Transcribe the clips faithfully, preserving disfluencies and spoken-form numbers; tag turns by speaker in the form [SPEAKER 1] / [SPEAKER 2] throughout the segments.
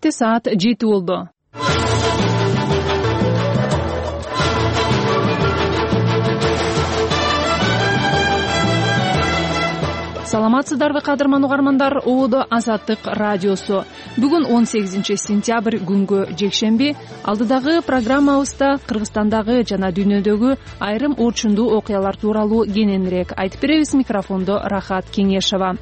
[SPEAKER 1] кечти саат жети болду. Саламатсыздарбы кадырман угармандар, Оодо Азаттык радиосу. Бүгүн он сегизинчи сентябрь күнгө жекшемби. Алдыдагы программабызда Кыргызстандагы жана дүйнөдөгү айрым орчундуу окуялар тууралуу кененирээк айтып беребиз. Микрофондо Рахат Кеңешова.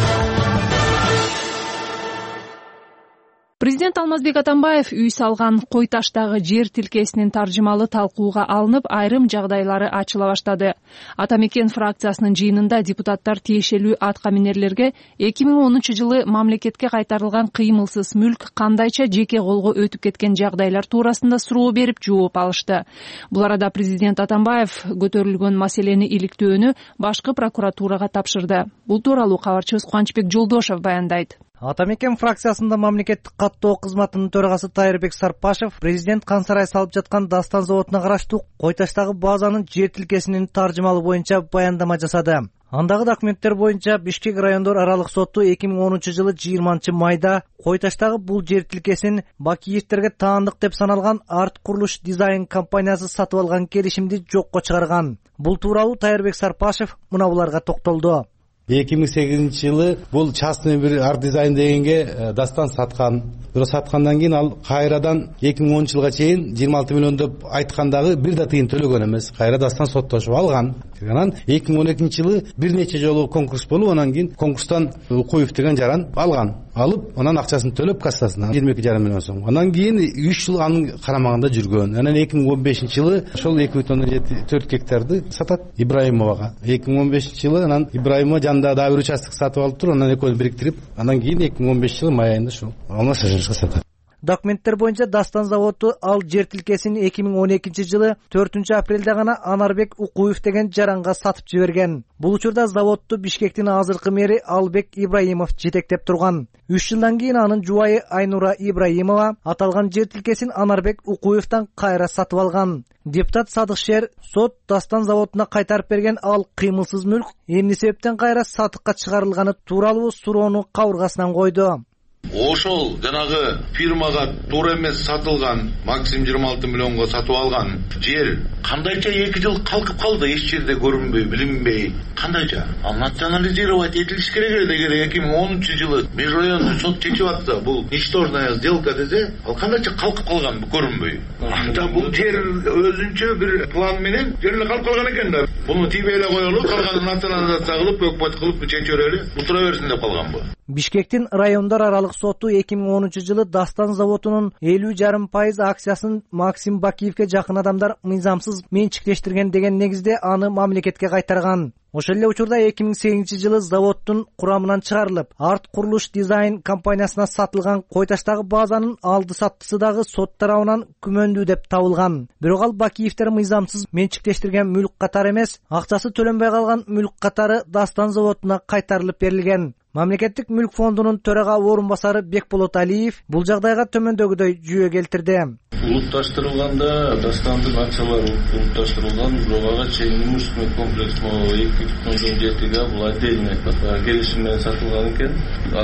[SPEAKER 1] Президент Алмазбек Атамбаев үй салган Кой Таштагы жер тилкесинин таржымалы талкууга алынып, айрым жагдайлары ачыла баштады. Ата Мекен фракциясынын жыйынында депутаттар тиешелүү атка минерлерге эки миң онунчу жылы мамлекетке кайтарылган кыймылсыз мүлк кандайча жеке колго өтүп кеткен жагдайлар туурасында суроо берип жооп алышты. Бул арада президент Атамбаев көтөрүлгөн маселени иликтөөнү башкы прокуратурага тапшырды. Бул тууралуу кабарчыбыз Кубанычбек Жолдошев баяндайт.
[SPEAKER 2] Ата Мекен фракциясында мамлекеттик каттоо кызматынын төрагасы Тайырбек Сарпашев президент Кансарай салып жаткан Дастан заводуна караштуу Кой Таштагы базанын жер тилкесинин таржымалы боюнча баяндама жасады. Андагы документтер боюнча Бишкек райондор аралык соту эки миң онунчу жылы жыйырманчы майда Кой Таштагы бул жер тилкесин Бакиевтерге таандык деп саналган Арт Курулуш Дизайн компаниясы сатып алган келишимди жокко чыгарган. Бул тууралуу Тайырбек Сарпашев мына буларга токтолду.
[SPEAKER 3] эки миң сегизинчи жылы бул частный бир арт дизайн дегенге Дастан саткан. Бирок саткандан кийин ал кайрадан эки миң онунчу жылга чейин жыйырма алты миллион деп айткандагы бир да тыйын төлөгөн эмес. Кайра Дастан соттошуп алган. Анан эки миң он экинчи жылы бир нече жолу конкурс болуп, анан кийин конкурстан Укуев деген жаран алган. Алып, анан акчасын төлөп кассасына жыйырма эки жарым миллион сом. Анан кийин үч жыл анын карамагында жүргөн. Анан эки миң он бешинчи жылы ошол эки бүтүн ондон жети төрт гектарды сатат Ибраимовага. эки миң он бешинчи жылы анан Ибраимова жанында дагы бир участок сатып алып туруп, анан экөөнү бириктирип, анан кийин эки миң он бешинчи жылы май айында ушул Алмаз Шашырышка сатат.
[SPEAKER 2] Документтер боюнча Дастан заводу ал жер тилкесин эки миң он экинчи жылы төртүнчү апрелде гана Анарбек Укуев деген жаранга сатып жиберген. Бул учурда заводду Бишкектин азыркы мэри Албек Ибраимов жетектеп турган. үч жылдан кийин анын жубайы Айнура Ибраимова аталган жер тилкесин Анарбек Укуевтан кайра сатып алган. Депутат Садыкшер сот Дастан заводуна кайтарып берген ал кыймылсыз мүлк эмне себептен кайра сатыкка чыгарылганы тууралуу суроону кабыргасынан койду.
[SPEAKER 4] Ошол жанагы фирмага туура эмес сатылган, максимум жыйырма алты миллионго сатып алган жер кандайча эки жыл калкып калды, эч жерде көрүнбөй, билинбей. Кандайча? Ал национализировать этилиш керек эле. Эгер эки миң онунчу жылы межрайонный сот чечип атса, бул ничтожная сделка десе, ал кандайча калкып калган көрүнбөй. Анда бул жер өзүнчө бир план менен жерге калып калган экен да. Буну тийбей эле коелу, калганын национализация кылып, өкмөт кылып чечөрөлү, утура берсин деп калган бу.
[SPEAKER 2] Бишкектин райондор аралык соту эки миң онунчу жылы Дастан заводунун элүү жарым пайыз акциясын Максим Бакиевке жакын адамдар мыйзамсыз менчиктештирген деген негизде аны мамлекетке кайтарган. Ошол эле учурда эки миң сегизинчи жылы заводдун курамынан чыгарылып, Арт Курулуш Дизайн компаниясына сатылган Кой Таштагы базанын алды саттысы дагы сот тарабынан күмөндүү деп табылган. Бирок ал Бакиевтер мыйзамсыз менчиктештирген мүлк катары эмес, акчасы төлөнбөй калган мүлк катары Дастан заводуна кайтарылып берилген. Мамлекеттик мүлк фондунун төрага орун басары Бекболот Алиев бул жагдайга төмөндөгүдөй жүйө келтирди.
[SPEAKER 5] Улутташтырылганда Дастандын акчалары улутташтырылган, бирок ага чейин имущественный комплекс эки бүтүн ондон жетиге бул отдельный келишим менен сатылган экен.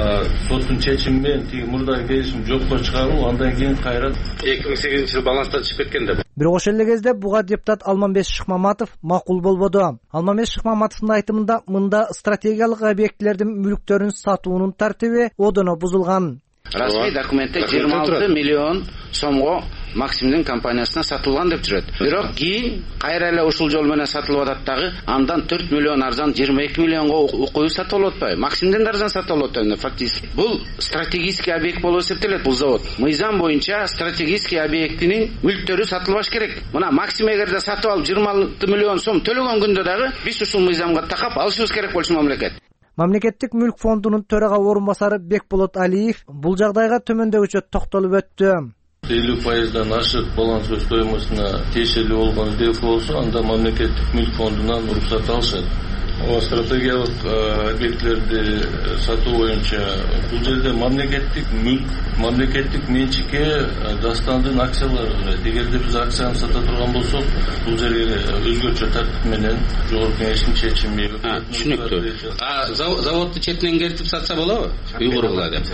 [SPEAKER 5] Соттун чечими менен тиги мурдагы келишим жокко чыгаруу, андан кийин кайра эки миң сегизинчи жылы баланстан чыгып кеткен да.
[SPEAKER 2] Бирок ошол эле кезде буга депутат Алмамбет Шыкмаматов макул болбоду. Алмамбет Шыкмаматовдун айтымында мында стратегиялык объектилердин мүлктөрүн сатуунун тартиби одоно бузулган.
[SPEAKER 6] Расмий документте жыйырма алты миллион сомго Максимдин компаниясына сатылган деп жүрөт. Бирок кийин кайра эле ушул жол менен сатылып атат дагы, андан төрт миллион арзан жыйырма эки миллионго Укуев сатып алып атпайбы? Максимдин арзан сатып алып атат фактически. Бул стратегический объект болуп эсептелет бул завод. Мыйзам боюнча стратегический объектинин мүлктөрү сатылбаш керек. Мына Максим эгерде сатып алып жыйырма алты миллион сом төлөгөн күндө дагы биз ушул мыйзамга такап алышыбыз керек болчу мамлекет.
[SPEAKER 2] Мамлекеттик мүлк фондунун төрага орун басары Бекболот Алиев бул жагдайга төмөндөгүчө токтолуп өттү.
[SPEAKER 5] элүү пайыздан ашык балансовой стоимостуна тиешелүү болгон дефо болсо, анда мамлекеттик мүлк фондунан уруксат алышат. Стратегиялык объектилерди сатуу боюнча бул жерде мамлекеттик мүлк, мамлекеттик менчикке Дастандын акциялары. Эгерде биз акцияны сата турган болсок, бул жерге өзгөчө тартип менен жогорку кеңештин чечими.
[SPEAKER 6] Түшүнүктүү. А заводду четинен кертип сатса болобу? Үй кургула деп.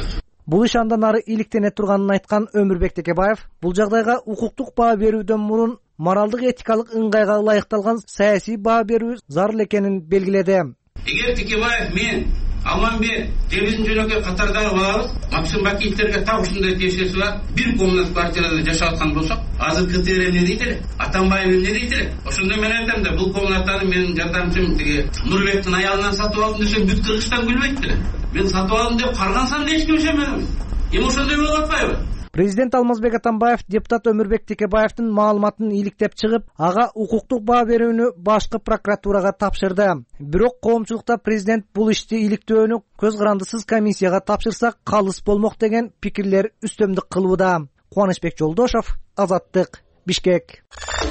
[SPEAKER 2] Бул иш андан ары иликтене турганын айткан Өмүрбек Текебаев бул жагдайга укуктук баа берүүдөн мурун моралдык этикалык ыңгайга ылайыкталган саясий баа берүү зарыл экенин белгиледи.
[SPEAKER 7] Эгер Текебаев мен Алманбек же биздин жөнөкөй катардагы балабыз Максим Бакиевтерге так ушундай тиешеси бар бир комнат квартирада жашап аткан болсок, азыр КТР эмне дейт эле, Атамбаев эмне дейт эле? Ошондо мен айтам да, бул комнатаны менин жардамчым тиги Нурбектин аялынан сатып алдым десем, бүт Кыргызстан күлбөйт эле. Мен сатып алдым деп каргансам эч ким ишенбейт. Эми ошондой болуп атпайбы?
[SPEAKER 2] Президент Алмазбек Атамбаев депутат Өмүрбек Текебаевдин маалыматын иликтеп чыгып, ага укуктук баа берүүнү башкы прокуратурага тапшырды. Бирок коомчулукта президент бул ишти иликтөөнү көз карандысыз комиссияга тапшырса калыс болмок деген пикирлер үстөмдүк кылууда. Кубанычбек Жолдошов, Азаттык, Бишкек.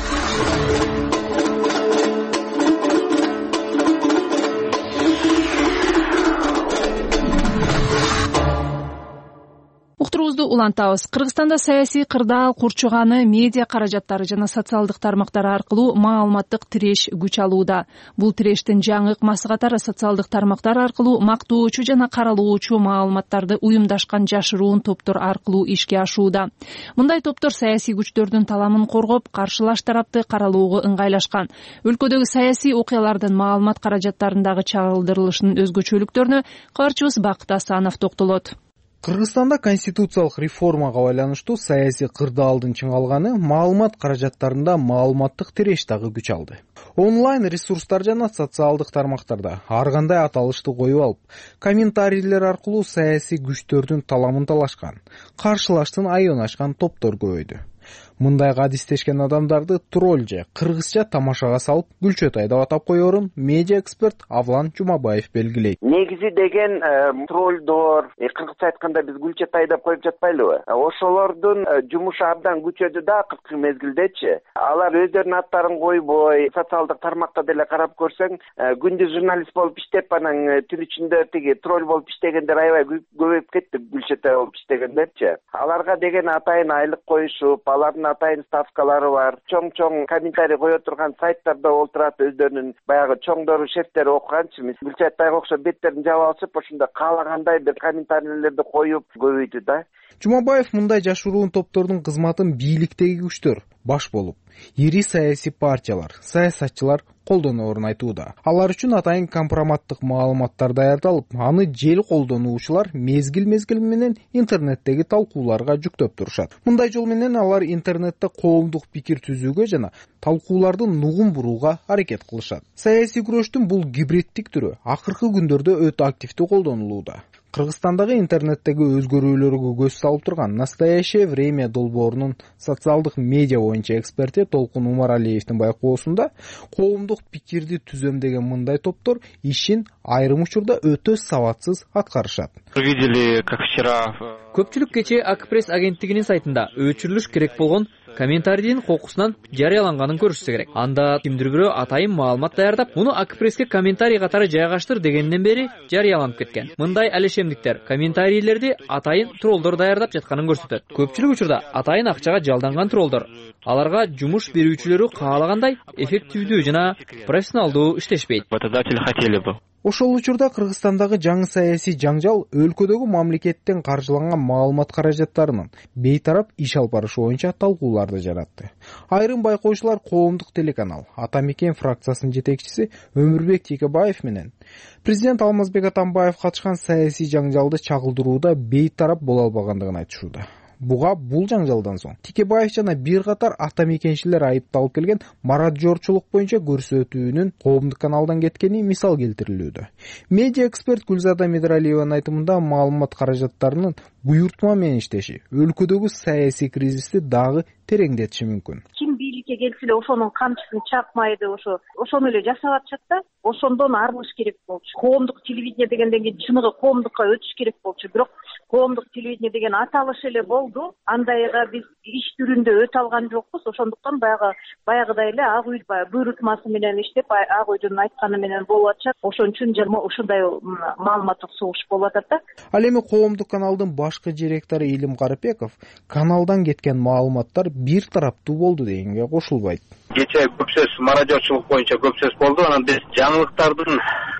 [SPEAKER 1] Уктуруубузду улантабыз. Кыргызстанда саясий кырдаал курчуганы медиа каражаттары жана социалдык тармактар аркылуу маалыматтык тиреш күч алууда. Бул тирештин жаңы ыкмасы катары социалдык тармактар аркылуу мактоочу жана каралуучу маалыматтарды уюмдашкан жашыруун топтор аркылуу ишке ашууда. Мындай топтор саясий күчтөрдүн таламын коргоп, каршылаш тарапты каралууга ыңгайлашкан. Өлкөдөгү саясий окуялардын маалымат каражаттарындагы чагылдырылышынын өзгөчөлүктөрүнө кабарчыбыз Бакыт Асанов токтолот.
[SPEAKER 8] Кыргызстанда конституциялык реформага байланыштуу саясий кырдаалдын чыңалганы маалымат каражаттарында маалыматтык тиреш дагы күч алды. Онлайн ресурстар жана социалдык тармактарда ар кандай аталышты коюп алып, комментарийлер аркылуу саясий күчтөрдүн таламын талашкан, каршылаштын айын ачкан топтор көбөйдү. Мындай адистешкен адамдарды тролл же кыргызча тамашага салып, Гүлчөтай деп атап коерун медиа эксперт Авлан Жумабаев белгилейт.
[SPEAKER 9] Негизи деген троллдор, кыргызча айтканда биз Гүлчөтай деп коюп жатпайлыбы? Ошолордун жумушу абдан күчөдү да акыркы мезгилдечи. Алар өздөрүнүн аттарын койбой, социалдык тармакта деле карап көрсөң, күндүз журналист болуп иштеп, анан түн ичинде тиги тролл болуп иштегендер аябай көбөйүп кетти, Гүлчөтай болуп иштегендерчи. Аларга деген атайын айлык коюшуп, алардын атайын ставкалары бар. Чоң-чоң комментарий кое турган сайттарда олтурат, өздөрүнүн баягы чоңдору, шефтери окуганчы. Гүлчөтайга окшоп беттерин жаап алышып, ошондо каалагандай бир комментарийлерди коюп көбөйдү да.
[SPEAKER 8] Жумабаев мындай жашыруун топтордун кызматын бийликтеги күчтөр баш болуп, ири саясий партиялар, саясатчылар колдоноорун айтууда. Алар үчүн атайын компроматтык маалыматтар даярдалып, аны жел колдонуучулар мезгил-мезгил менен интернеттеги талкууларга жүктөп турушат. Мындай жол менен алар интернетте коомдук пикир түзүүгө жана талкуулардын нугун бурууга аракет кылышат. Саясий күрөштүн бул гибриддик түрү акыркы күндөрдө өтө активдүү колдонулууда. Кыргызстандагы интернеттеги өзгөрүүлөргө көз салып турган Настоящее время долбоорунун социалдык медиа боюнча эксперти Толкун Умаралиевдин байкоосунда коомдук пикирди түзөмдөгөн мындай топтор ишин айрым учурда өтө сабатсыз аткарышат.
[SPEAKER 10] Видели, как вчера
[SPEAKER 11] Көпчүлүк кечээ Акпресс агенттигинин сайтында өчүрүлүш керек болгон комментарийдин кокусунан жарыяланганын көрүшсө керек. Анда кимдир бирөө атайын маалымат даярдап, муну Акпресске комментарий катары жайгаштыр дегенден бери жарыяланып кеткен. Мындай алешемдиктер комментарийлерди атайын троллдор даярдап жатканын көрсөтөт. Көпчүлүк учурда атайын акчага жалданган троллдор. Аларга жумуш берүүчүлөрү каалагандай эффективдүү жана профессионалдуу иштешпейт.
[SPEAKER 10] Работодатели хотели бы.
[SPEAKER 8] Ошол учурда Кыргызстандагы жаңы саясий жаңжал өлкөдөгү мамлекеттен каржыланган маалымат каражаттарынын бейтарап иш алып барышы боюнча талкууларды жаратты. Айрым байкоочулар коомдук телеканал Атамекен фракциясынын жетекчиси Өмүрбек Текебаев менен президент Алмазбек Атамбаев катышкан саясий жаңжалды чагылдырууда бейтарап боло албагандыгын айтышууда. Буга бул жаңжалдан соң Текебаев жана бир катар атамекенчилер айыпталып келген Марат Жорчулук боюнча көрсөтүүнүн коомдук каналдан кеткени мисал келтирилүүдө. Медиа эксперт Гүлзада Медралиеванын айтымында маалымат каражаттарынын буйртма менен иштеши өлкөдөгү саясий кризисти дагы тереңдетиши мүмкүн.
[SPEAKER 12] Ким бийликке келсе эле ошонун камчысын чапмайды, ошо ошону эле жасап атышат да. Ошондон арылыш керек болчу. Коомдук телевидение дегенден кийин чыныгы коомдукка өтүш керек болчу. Бирок коомдук телевидение деген аталыш эле болду. Андайга биз иш түрүндө өтө алган жокпуз. Ошондуктан баягы баягыдай эле ак үй буйрутмасы менен иштеп, ак үйдүн айтканы менен болуп атышат. Ошон үчүн ушундай маалыматтык согуш болуп атат да.
[SPEAKER 8] Ал эми коомдук каналдын башкы директору Илим Карыпеков каналдан кеткен маалыматтар бир тараптуу болду дегенге кошулбайт.
[SPEAKER 10] Кечээ көп сөз марадёрчулук боюнча көп сөз болду. Анан биз жаңылыктардын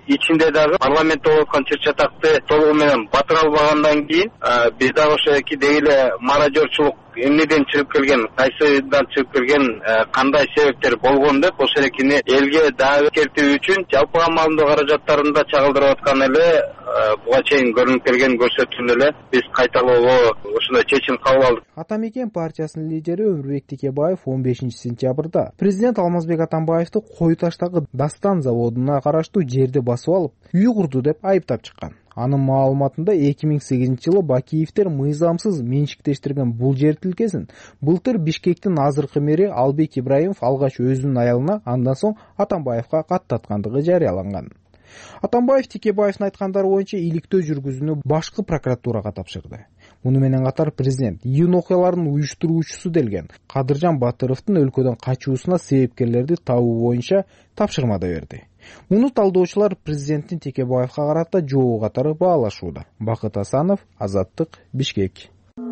[SPEAKER 13] ичинде дагы парламентте болуп аткан чыр чатакты толугу менен батыра албагандан кийин биз дагы ошо деги эле мародерчулук эмнеден чыгып келген, кайсыдан чыгып келген, кандай себептер болгон деп ошол экини элге дагы эскертүү үчүн жалпыга маалымдоо каражаттарын да чагылдырып аткан эле буга чейин көрүнүп келген көрсөтүүнү эле биз кайталоого ушундай чечим кабыл алдык.
[SPEAKER 8] Ата мекен партиясынын лидери Өмүрбек Текебаев он бешинчи сентябрда президент Алмазбек Атамбаевди Кою таштагы Дастан заводуна караштуу жерди басып алып, үй курду деп айыптап чыккан. Анын маалыматында эки миң сегизинчи жылы Бакиевдер мыйзамсыз менчиктештирген бул жер тилкесин былтыр Бишкектин азыркы мэри Албек Ибраимов алгач өзүнүн аялына, андан соң Атамбаевга каттаткандыгы жарыяланган. Атамбаев Текебаевдин айткандары боюнча иликтөө жүргүзүүнү башкы прокуратурага тапшырды. Муну менен катар президент июнь окуяларынын уюштуруучусу делген Кадыржан Батыровдун өлкөдөн качуусуна себепкерлерди табуу боюнча тапшырма да берди. Муну талдоочулар президенттин Текебаевга карата жообу катары баалашууда. Бакыт Асанов, Азаттык, Бишкек.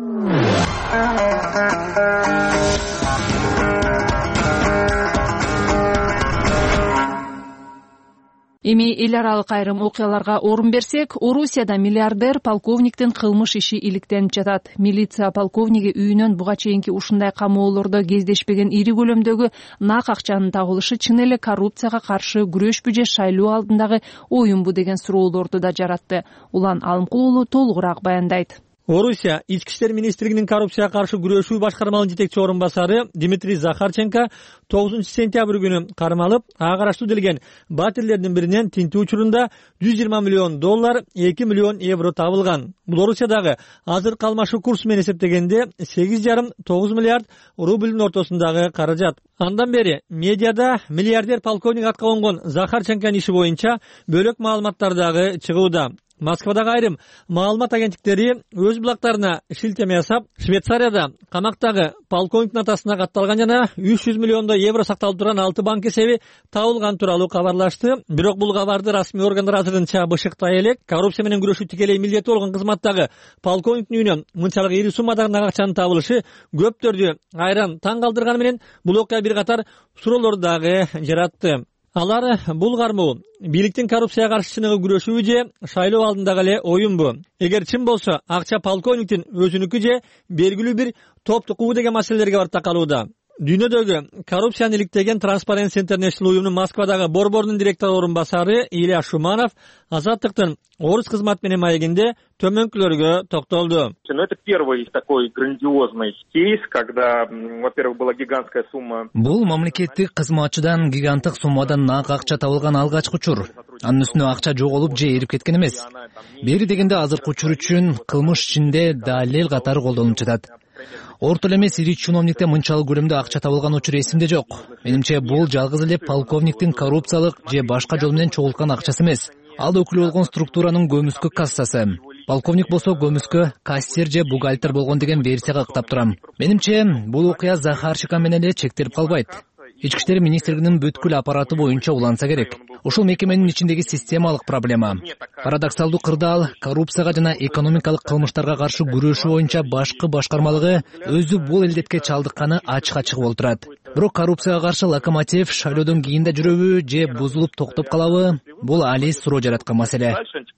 [SPEAKER 1] Эми эл аралык айрым окуяларга орун берсек, Орусияда миллиардер полковниктин кылмыш иши иликтенип жатат. Милиция полковниги үйүнөн буга чейинки ушундай камоолордо кездешпеген ири көлөмдөгү нак акчанын табылышы чын эле коррупцияга каршы күрөшпү же шайлоо алдындагы оюнбу деген суроолорду да жаратты. Улан Алымкул уулу толугураак баяндайт.
[SPEAKER 14] Орусия ички иштер министрлигинин коррупцияга каршы күрөшүү башкармалык жетекчи орун басары Дмитрий Захарченко тогузунчу сентябрь күнү кармалып, ага караштуу делген батирлердин биринен тинтүү учурунда жүз жыйырма миллион доллар, эки миллион евро табылган. Бул Орусиядагы азыркы алмашуу курсу менен эсептегенде сегиз жарым тогуз миллиард рубльдин ортосундагы каражат. Андан бери медиада миллиардер полковник атка конгон Захарченконун иши боюнча бөлөк маалыматтар дагы чыгууда. Москвадагы айрым маалымат агенттиктери өз булактарына шилтеме жасап, Швейцарияда камактагы полковниктин атасына катталган жана үч жүз миллиондой евро сакталып турган алты банк эсеби табылган тууралуу кабарлашты. Бирок бул кабарды расмий органдар азырынча бышыктай элек. Коррупция менен күрөшүү тикелей милдети болгон кызматтагы полковниктин үйүнөн мынчалык ири суммадагы нак акчанын табылышы көптөрдү айран таң калтырганы менен бул окуя бир катар суроолорду дагы жаратты. Алар бул кармоо бийликтин коррупцияга каршы чыныгы күрөшүүбү же шайлоо алдындагы эле оюнбу? Эгер чын болсо, акча полковниктин өзүнүкү же белгилүү бир топтукубу деген маселелерге барып такалууда. Дүйнөдөгү коррупцияны иликтеген Transparency International уюмунун Москвадагы борборунун директору орун басары Илья Шуманов Азаттыктын орус кызмат менен маегинде төмөнкүлөргө токтолду.
[SPEAKER 15] Это первый такой грандиозный кейс, когда, во-первых, была гигантская сумма.
[SPEAKER 16] Бул мамлекеттик кызматчыдан гиганттык суммадан нак акча табылган алгачкы учур. Анын үстүнө акча жоголуп же эрип кеткен эмес. Бери дегенде азыркы учур үчүн кылмыш ичинде далил катары колдонулуп жатат. Орто эле эмес ири чиновниктен мынчалык көлөмдө акча табылган учур эсимде жок. Менимче бул жалгыз эле полковниктин коррупциялык же башка жол менен чогулткан акчасы эмес. Ал өкүлү болгон структуранын көмүскө кассасы. Полковник болсо көмүскө кассир же бухгалтер болгон деген версияга ыктап турам. Менимче бул окуя Захарченко менен эле чектелип калбайт. Ички иштер министрлигинин бүткүл аппараты боюнча уланса керек. Ушул мекеменин ичиндеги системалык проблема. Парадоксалдуу кырдаал коррупцияга жана экономикалык кылмыштарга каршы күрөшүү боюнча башкы башкармалыгы өзү бул элдетке чалдыкканы ачык-ачык болуп турат. Бирок коррупцияга каршы локомотив шайлоодон кийин да жүрөбү же бузулуп токтоп калабы? Бул али суроо жараткан маселе.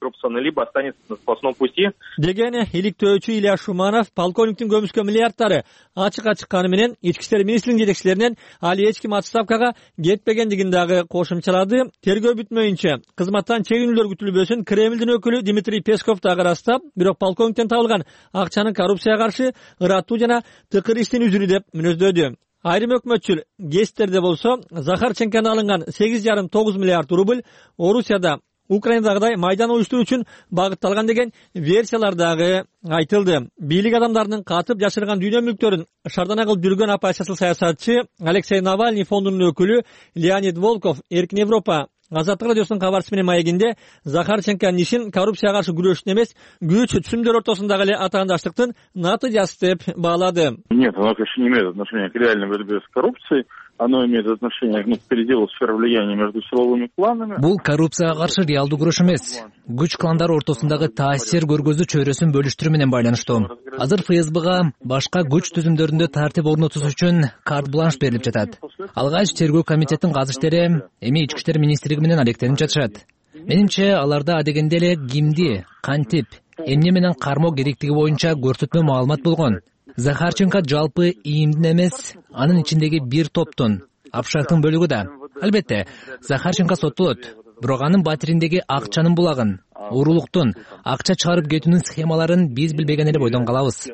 [SPEAKER 14] Деген иликтөөчү Илья Шуманов полковниктин көмүскө миллиардтары ачык чыкканы менен ички иштер министрлигинин жетекчилеринен али эч ким отставкага кетпегендигин дагы кошумчалады. Тергөө бүтмөйүнчө кызматтан чегинүүлөр күтүлбөсүн Кремлдин өкүлү Дмитрий Песков дагы ырастап, бирок полковниктен табылган акчанын коррупцияга каршы ыраттуу жана тыкыр иштин үзүрү деп мүнөздөдү. Айрым өкмөтчүл гестерде болсо Захарченкодан алынган сегиз жарым тогуз миллиард рубль Орусияда Украинадагыдай майдан уюштуруу үчүн багытталган деген версиялар дагы айтылды. Бийлик адамдарынын катып жашырган дүйнө мүлктөрүн шардана кылып жүргөн оппозициялык саясатчы Алексей Навальный фондунун өкүлү Леонид Волков Эркин Европа Азаттык радиосунун кабарчысы менен маегинде Захарченконун ишин коррупцияга каршы күрөштүн эмес, күч түзүмдөр ортосундагы эле атаандаштыктын натыйжасы деп баалады.
[SPEAKER 15] Нет, оно, конечно, не имеет отношения к реальной борьбе с коррупцией. Оно имеет отношение к переделу сфер влияния между силовыми кланами.
[SPEAKER 16] Бул коррупцияга каршы реалдуу күрөш эмес. Күч кландар ортосундагы таасир көргөзүү чөйрөсүн бөлүштүрүү менен байланыштуу. Азыр ФСБга башка күч түзүмдөрүндө тартип орнотуу үчүн карт-бланш берилип жатат. Алгач тергөө комитеттин казыштери эми ички иштер министрлиги менен алектенип жатышат. Менимче аларда адегенде эле кимди, кантип, эмне менен кармоо керектиги боюнча көрсөтмө маалымат болгон. Захарченко жалпы ийимдин эмес, анын ичиндеги бир топтун, абшактын бөлүгү да. Албетте, Захарченко соттолот. Бирок анын батириндеги акчанын булагын, уурулуктун, акча чыгарып кетүүнүн схемаларын биз билбеген эле бойдон калабыз.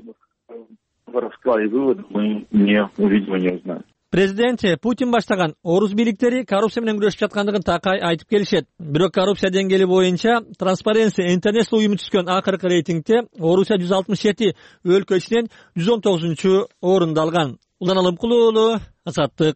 [SPEAKER 14] Президент Путин баштаган орус бийликтери коррупция менен күрөшүп жаткандыгын такай айтып келишет. Бирок коррупция деңгээли боюнча Transparency International уюму түзгөн акыркы рейтингде Орусия жүз алтымыш жети өлкө ичинен жүз он тогузунчу орунду алган. Улан Алымкулуулу, Азаттык.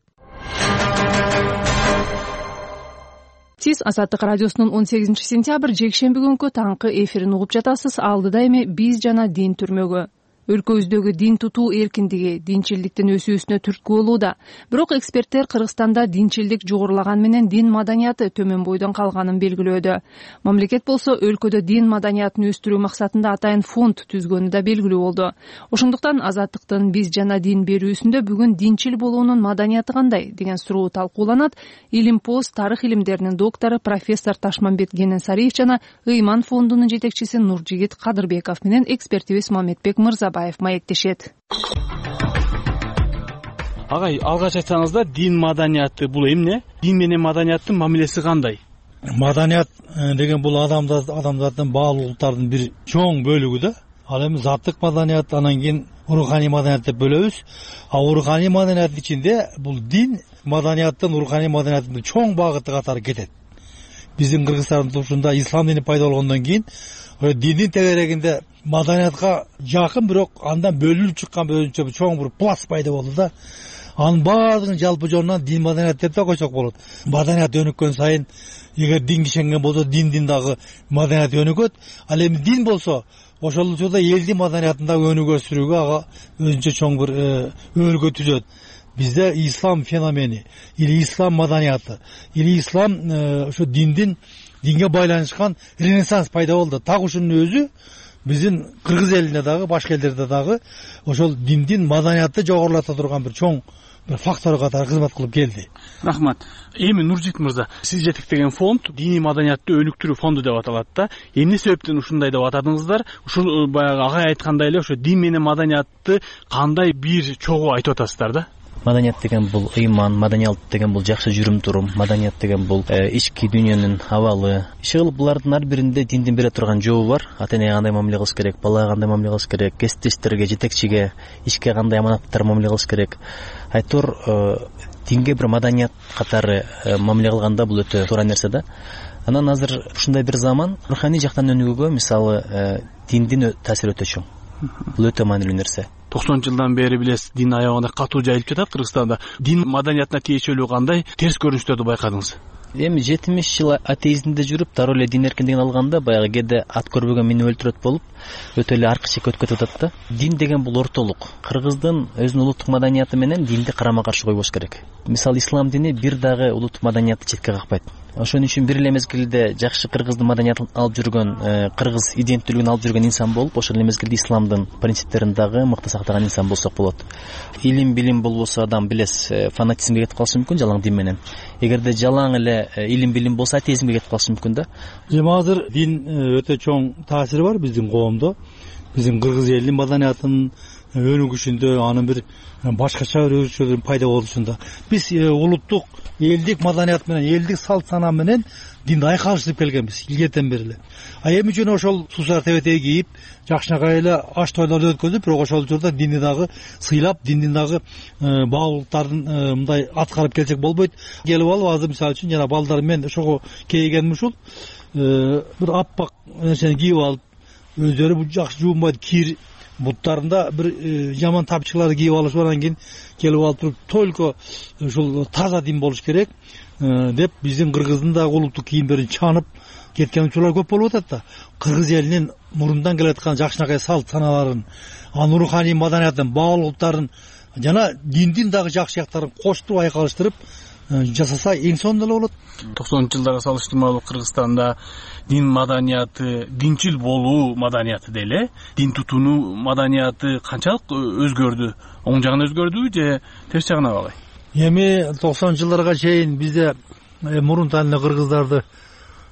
[SPEAKER 1] Сиз Азаттык радиосунун он сегизинчи сентябрь жекшемби күнкү таңкы эфирин угуп жатасыз. Алдыда эми биз жана дин түрмөгү. Өлкөбүздөгү дин тутуу эркиндиги динчилдиктин өсүүсүнө түрткү болууда. Бирок эксперттер Кыргызстанда динчилдик жогорулаган менен дин маданияты төмөн бойдон калганын белгилөөдө. Мамлекет болсо өлкөдө дин маданиятын өстүрүү максатында атайын фонд түзгөнү да белгилүү болду. Ошондуктан Азаттыктын биз жана дин берүүсүндө бүгүн динчил болуунун маданияты кандай деген суроо талкууланат. Илим пост тарых илимдеринин доктору профессор Ташмамбет Генесариев жана Ыйман фондунун жетекчиси Нуржигит Кадырбеков менен экспертибиз Мамедбек Мырза маектешет.
[SPEAKER 17] Агай, алгач айтсаңызда, дин маданияты бул эмне? Дин менен маданияттын мамилеси кандай?
[SPEAKER 18] Маданият деген бул адамдар адамдардын баалуулуктардын бир чоң бөлүгү да. Ал эми заттык маданият, анан кийин руханий маданият деп бөлөбүз. А руханий маданияттын ичинде бул дин маданияттын, руханий маданияттын чоң багыты катары кетет. Биздин Кыргызстандын тушунда ислам дини пайда болгондон кийин диндин тегерегинде маданиятка жакын, бирок андан бөлүнүп чыккан өзүнчө чоң бир пласт пайда болду да. Анын баардыгын жалпы жонунан дин маданият деп да койсок болот. Маданият өнүккөн сайын, эгер дин кишенген болсо, диндин дагы маданият өнүгөт. Ал эми дин болсо, ошол учурда элдин маданиятын дагы өнүгө өстүрүүгө ага өзүнчө чоң бир өлкө түзөт. Бизде ислам феномени или ислам маданияты или ислам ошо диндин динге байланышкан ренессанс пайда болду. Так ушунун өзү биздин кыргыз элинде дагы, башка элдерде дагы ошол диндин маданиятты жогорулата турган бир чоң бир фактор катары кызмат кылып келди.
[SPEAKER 17] Рахмат. Эми Нуржит мырза, сиз жетектеген фонд диний маданиятты өнүктүрүү фонду деп аталат да. Эмне себептен ушундай деп атадыңыздар? Ушул баягы агай айткандай эле ошо дин менен маданиятты кандай бир чогуу айтып атасыздар да?
[SPEAKER 19] Маданият деген бул ыйман, маданият деген бул жакшы жүрүм турум, маданият деген бул ички дүйнөнүн абалы. Иши кылып булардын ар биринде диндин бере турган жообу бар. Ата-энеге кандай мамиле кылыш керек, балага кандай мамиле кылыш керек, кесиптештерге, жетекчиге, ишке кандай аманаттар мамиле кылыш керек. Айтор динге бир маданият катары мамиле кылганда бул өтө туура нерсе да. Анан азыр ушундай бир заман руханий жактан өнүгүүгө мисалы диндин таасири өтө чоң. Бул өтө маанилүү нерсе.
[SPEAKER 17] токсонунчу жылдан бери билесиз, дин аягына катуу жайылып жатат Кыргызстанда. Дин маданиятына тиешелүү кандай терс көрүнүштөрдү байкадыңыз?
[SPEAKER 19] Эми жетимиш жыл атеизмде жүрүп, дароо эле дин эркиндигин алганда баягы кээде ат көрбөгөн мени өлтүрөт болуп, өтө эле аркы чекке өтүп кетип атат да. Дин деген бул ортолук. Кыргыздын өзүнүн улуттук маданияты менен динди карама каршы койбош керек. Мисалы ислам дини бир дагы улуттук маданиятты четке какпайт. Ошон үчүн бир эле мезгилде жакшы кыргыздын маданиятын алып жүргөн, кыргыз иденттүүлүгүн алып жүргөн инсан болуп, ошол эле мезгилде исламдын принциптерин дагы мыкты сактаган инсан болсок болот. Илим билим болбосо адам билес фанатизмге кетип калышы мүмкүн жалаң дин менен. Эгерде жалаң эле илим билим болсо атеизмге кетип калышы мүмкүн да.
[SPEAKER 18] Эми азыр дин өтө чоң таасири бар биздин коомдо. Биздин кыргыз элинин маданиятынын өнүгүшүндө, анын бир башкача бир өзгөчөлүктүн пайда болушунда. Биз улуттук элдик маданият менен, элдик салт сана менен динди айкалыштырып келгенбиз илгертен бери эле. А эми жөн ошол суусар тебетей кийип, жакшынакай эле аш тойлорду өткөзүп, бирок ошол учурда динди дагы сыйлап, диндин дагы баалуулуктарын мындай аткарып келсек болбойт. Келип алып азыр мисалы үчүн жана балдар мен ошого кейигеним ушул бир аппак нерсени кийип алып, өздөрү бул жакшы жуунбайт кир буттарында бир жаман тапчыкларды кийип алышып, анан кийин келип алып туруп только ушул таза дин болуш керек деп биздин кыргыздын да улуттук кийимдерин чанып кеткен учурлар көп болуп атат да. Кыргыз элинин мурундан келаткан жакшынакай салт саналарын, анын руханий маданиятын, баалуулуктарын жана диндин дагы жакшы жактарын коштуруп айкалыштырып жасаса эң сонун эле болот.
[SPEAKER 17] токсонунчу жылдарга салыштырмалуу Кыргызстанда дин маданияты, динчил болуу маданияты деле, дин тутууну маданияты канчалык өзгөрдү? Оң жагына өзгөрдүбү же терс жагына калай?
[SPEAKER 18] Эми токсонунчу жылдарга чейин бизде мурунтан эле кыргыздарды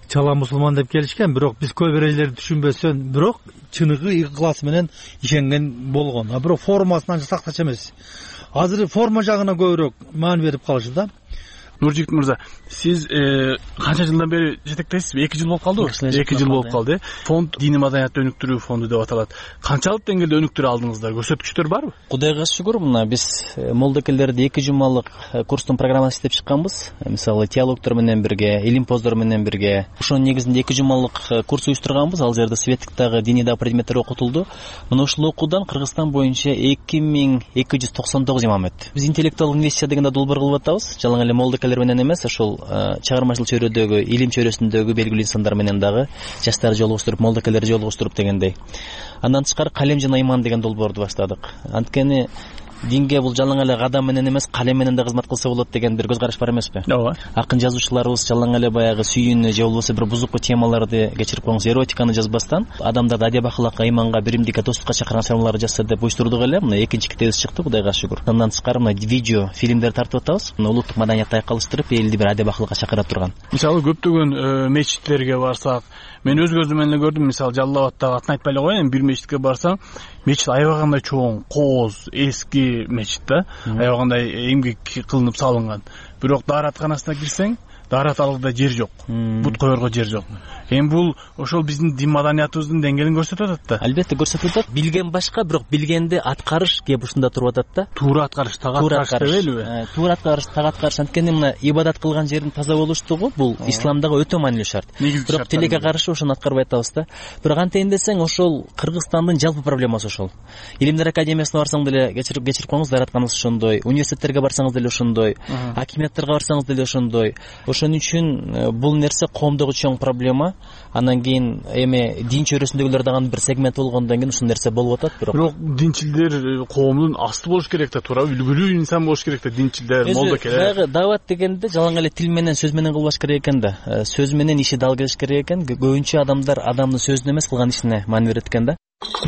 [SPEAKER 18] чала мусулман деп келишкен, бирок биз көп эрежелерди түшүнбөсөн, бирок чыныгы ыклас менен ишенген болгон. А бирок формасынан сактачу эмес. Азыр форма жагына көбүрөөк маани берип калышы да.
[SPEAKER 17] Нуржигит мырза, сиз канча жылдан бери жетектейсизби? эки жыл болуп калдыбы? эки жыл болуп калды. Фонд диний маданиятты өнүктүрүү фонду деп аталат. Канчалык деңгээлде өнүктүрө алдыңыздар? Көрсөткүчтөр барбы?
[SPEAKER 19] Кудайга шүгүр, мына биз молдокелерди эки жумалык курстун программасын иштеп чыкканбыз. Мисалы, теологдор менен бирге, илим-поздор менен бирге. Ошонун негизинде эки жумалык курс уюштурганбыз. Ал жерде светтиктагы диний да предметтер окутулду. Мына ушул окуудан Кыргызстан боюнча эки миң эки жүз токсон тогуз имам өттү. Биз интеллектуалдык инвестиция дегенде долбоор кылып атабыз. Жалаң эле молдокелер менен эмес, ошол чыгармачылык чөйрөдөгү, илим чөйрөсүндөгү белгилүү инсандар менен дагы жаштарды жолугуштуруп, молдокелерди жолугуштуруп дегендей. Андан тышкары калем жана иман деген долбоорду баштадык. Анткени динге бул жалаң эле кадам менен эмес, калем менен да кызмат кылса болот деген бир көз караш бар эмеспи? Ооба. Акын жазуучуларыбыз жалаң эле баягы сүйүүнү же болбосо бир бузуку темаларды кечирип коюңуз, эротиканы жазбастан, адамдарды адеп акылакка, иманга, биримдикке, достукка чакырган чыгармаларды жазса деп буйруштурдук эле. Мына экинчи китебибиз чыкты, Кудайга шүгүр. Андан тышкары мына видео, фильмдер тартып атабыз. Мына улуттук маданиятты айкалыштырып, элди бир адеп акылга чакыра турган.
[SPEAKER 17] Мисалы, көптөгөн мечиттерге барсак, мен өз көзүм менен эле көрдүм. Мисалы, Жалал Абадтагы атын айтпай эле коеюн, бир мечитке барсаң, мечит аябагандай чоң, кооз, эски мечит да. Аябагандай эмгек кылынып салынган. Бирок дааратканасына кирсең, даарат алгыда жер жок. Бут коерго жер жок. Эми бул ошол биздин дин маданиятыбыздын деңгээлин көрсөтүп атат да.
[SPEAKER 19] Албетте көрсөтүп атат. Билген башка, бирок билгенди аткарыш кеп ушунда туруп атат да.
[SPEAKER 17] Туура аткарыш, тага аткарыш дебелиби?
[SPEAKER 19] Туура аткарыш, тага аткарыш. Анткени мына ибадат кылган жердин таза болуштугу бул исламдагы өтө маанилүү шарт. Бирок тилекке каршы ошону аткарбай атабыз да. Бирок антейин десең, ошол Кыргызстандын жалпы проблемасы ошол. Илимдер академиясына барсаң деле кечирип кечирип коюңуз, дааратканыбыз ошондой. Университеттерге барсаңыз деле ошондой. Акимияттерге барсаңыз деле ошондой. Ошон үчүн бул нерсе коомдогу чоң проблема. Анан кийин эми дин чөйрөсүндөгүлөр дагы бир сегмент болгондон кийин ушул нерсе болуп атат. Бирок
[SPEAKER 17] бирок динчилдер коомдун асты болуш керек да, туура үлгүлүү инсан болуш керек да, динчилдер, молдокелер.
[SPEAKER 19] Баягы дават дегенде жалаң эле тил менен, сөз менен кылбаш керек экен да. Сөз менен иши дал келиш керек экен. Көбүнчө адамдар адамдын сөзүнө эмес, кылган ишине маани берет экен да.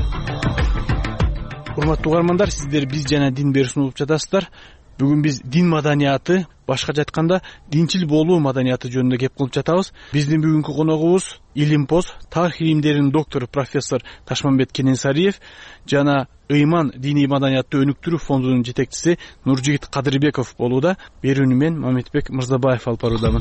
[SPEAKER 17] Урматтуу угармандар, сиздер биз жана дин берүүсүн угуп жатасыздар. Бүгүн биз дин маданияты, башкача айтканда динчил болуу маданияты жөнүндө кеп кылып жатабыз. Биздин бүгүнкү коногубуз илим-поз, тарых илимдеринин доктору профессор Ташмамбет Кененсариев жана Ыйман диний маданиятты өнүктүрүү фондунун жетекчиси Нуржигит Кадырбеков болууда. Берүүнү мен Мамедбек Мырзабаев алып баруудамын.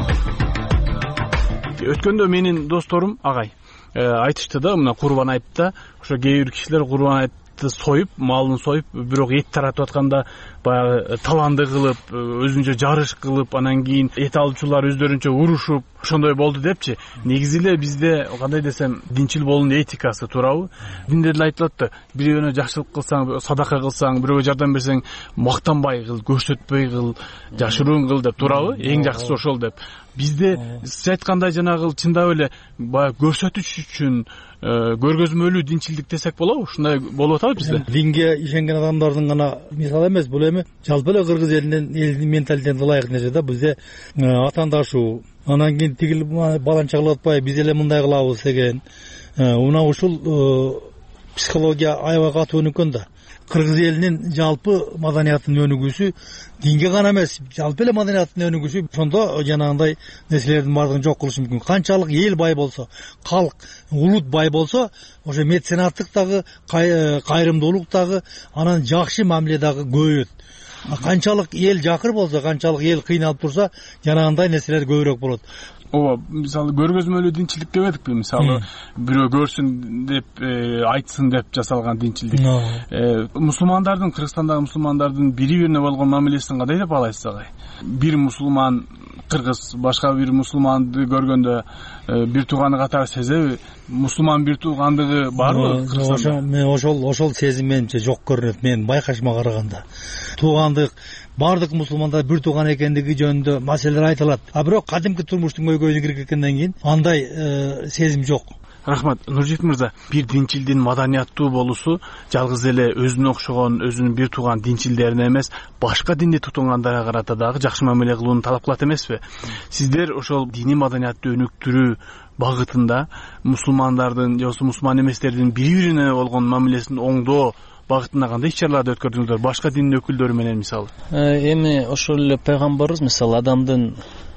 [SPEAKER 17] Өткөндө менин досторум агай айтышты да, мына Курбан айтта ошо кээ бир кишилер Курбан айт союп, малын союп, бирок эт таратып атканда баягы таланды кылып, өзүнчө жарыш кылып, анан кийин эт алуучулар өздөрүнчө урушуп, ошондой болду депчи. Негизи эле бизде кандай десем, динчил болуунун этикасы туурабы? Динде деле айтылат да, бирөөнө жакшылык кылсаң, садака кылсаң, бирөөгө жардам берсең, мактанбай кыл, көрсөтпөй кыл, жашыруун кыл деп туурабы? Эң жакшысы ошол деп. Бизде сиз айткандай жанагы чындап эле баягы көрсөтүш үчүн көргөзмөлүү динчилдик десек болобу? Ушундай болуп атабы бизде?
[SPEAKER 18] Динге ишенген адамдардын гана мисалы эмес, бул эми жалпы эле кыргыз элинин элдин менталитетине ылайык нерсе да. Бизде атаандашуу, анан кийин тигил баланча кылып атпай биз эле мындай кылабыз деген. Мына ушул психология аябай катуу өнүккөн да. Кыргыз элинин жалпы маданиятынын өнүгүүсү динге гана эмес, жалпы эле маданиятынын өнүгүүсү ошондо жанагындай нерселердин баардыгын жок кылышы мүмкүн. Канчалык эл бай болсо, калк, улут бай болсо, ошо меценаттык дагы, кайрымдуулук дагы, анан жакшы мамиле дагы көбөйөт. Канчалык эл жакыр болсо, канчалык эл кыйналып турса, жанагындай нерселер көбүрөөк болот.
[SPEAKER 17] Ооба, мисалы көргөзмөлүү динчилдик дебедикпи? Мисалы бирөө көрсүн деп, айтсын деп жасалган динчилдик. Мусулмандардын, Кыргызстандагы мусулмандардын бири-бирине болгон мамилесин кандай деп алайсыз агай? Бир мусулман кыргыз башка бир мусулманды көргөндө бир тууганы катары сезеби? Мусулман бир туугандыгы барбы Кыргызстанда?
[SPEAKER 18] Мен ошол ошол сезим менимче жок көрүнөт, мен байкашыма караганда. Туугандык бардык мусулмандар бир тууган экендиги жөнүндө маселелер айтылат. А бирок кадимки турмуштун көйгөйүнө киргенден кийин андай сезим жок.
[SPEAKER 17] Рахмат, Нуржигит мырза. Бир динчилдин маданияттуу болуусу жалгыз эле өзүнө окшогон, өзүнүн бир тууган динчилдерине эмес, башка динди тутунгандарга карата дагы жакшы мамиле кылууну талап кылат эмеспи? Сиздер ошол диний маданиятты өнүктүрүү багытында мусулмандардын же болбосо мусулман эместердин бири-бирине болгон мамилесин оңдоо багытында кандай иш-чараларды өткөрдүңүздөр? Башка диндин өкүлдөрү менен мисалы?
[SPEAKER 19] Эми ошол эле пайгамбарыбыз мисалы адамдын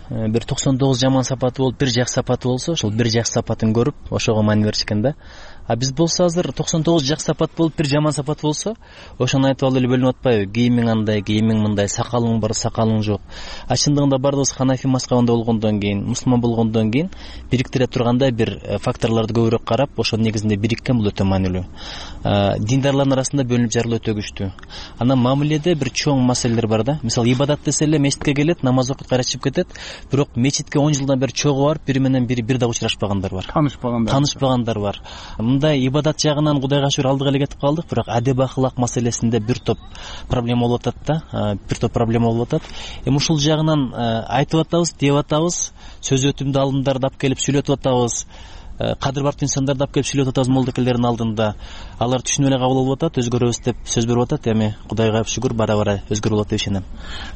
[SPEAKER 19] бир токсон тогуз жаман сапаты болуп бир жакшы сапаты болсо ошол бир жакшы сапатын көрүп ошого маани бериш экен да. А биз болсо азыр токсон тогуз жакшы сапат болуп бир жаман сапат болсо ошону айтып алып эле бөлүнүп атпайбы, кийимиң андай, кийимиң мындай, сакалың бар, сакалың жок. А чындыгында бардыгыбыз ханафи мазхабында болгондон кийин, мусулман болгондон кийин бириктире тургандай бир факторлорду көбүрөөк карап, ошонун негизинде бириккен бул өтө маанилүү. Диндарлардын арасында бөлүнүп жарылуу өтө күчтүү. Анан мамиледе бир чоң маселелер бар да. Мисалы ибадат десе эле мечитке келет, намаз окуп кайра чыгып кетет, бирок мечитке он жылдан бери чогуу барып, бири менен бири бир дагы учурашпагандар бар.
[SPEAKER 17] Таанышпагандар.
[SPEAKER 19] Таанышпагандар бар. Мындай ибадат жагынан Кудайга шүгүр алдыга эле кетип калдык, бирок адеп ахлак маселесинде бир топ проблема болуп атат да, бир топ проблема болуп атат. Эми ушул жагынан айтып атабыз, деп атабыз, сөз өтүмдүү алымдарды алып келип сүйлөтүп атабыз, кадыр бартуу инсандарды алып келип сүйлөтүп атабыз молдокелердин алдында. Алар түшүнүп эле кабыл болуп атат, өзгөрөбүз деп сөз берип атат. Эми Кудайга шүгүр бара-бара өзгөрүп болот деп ишенем.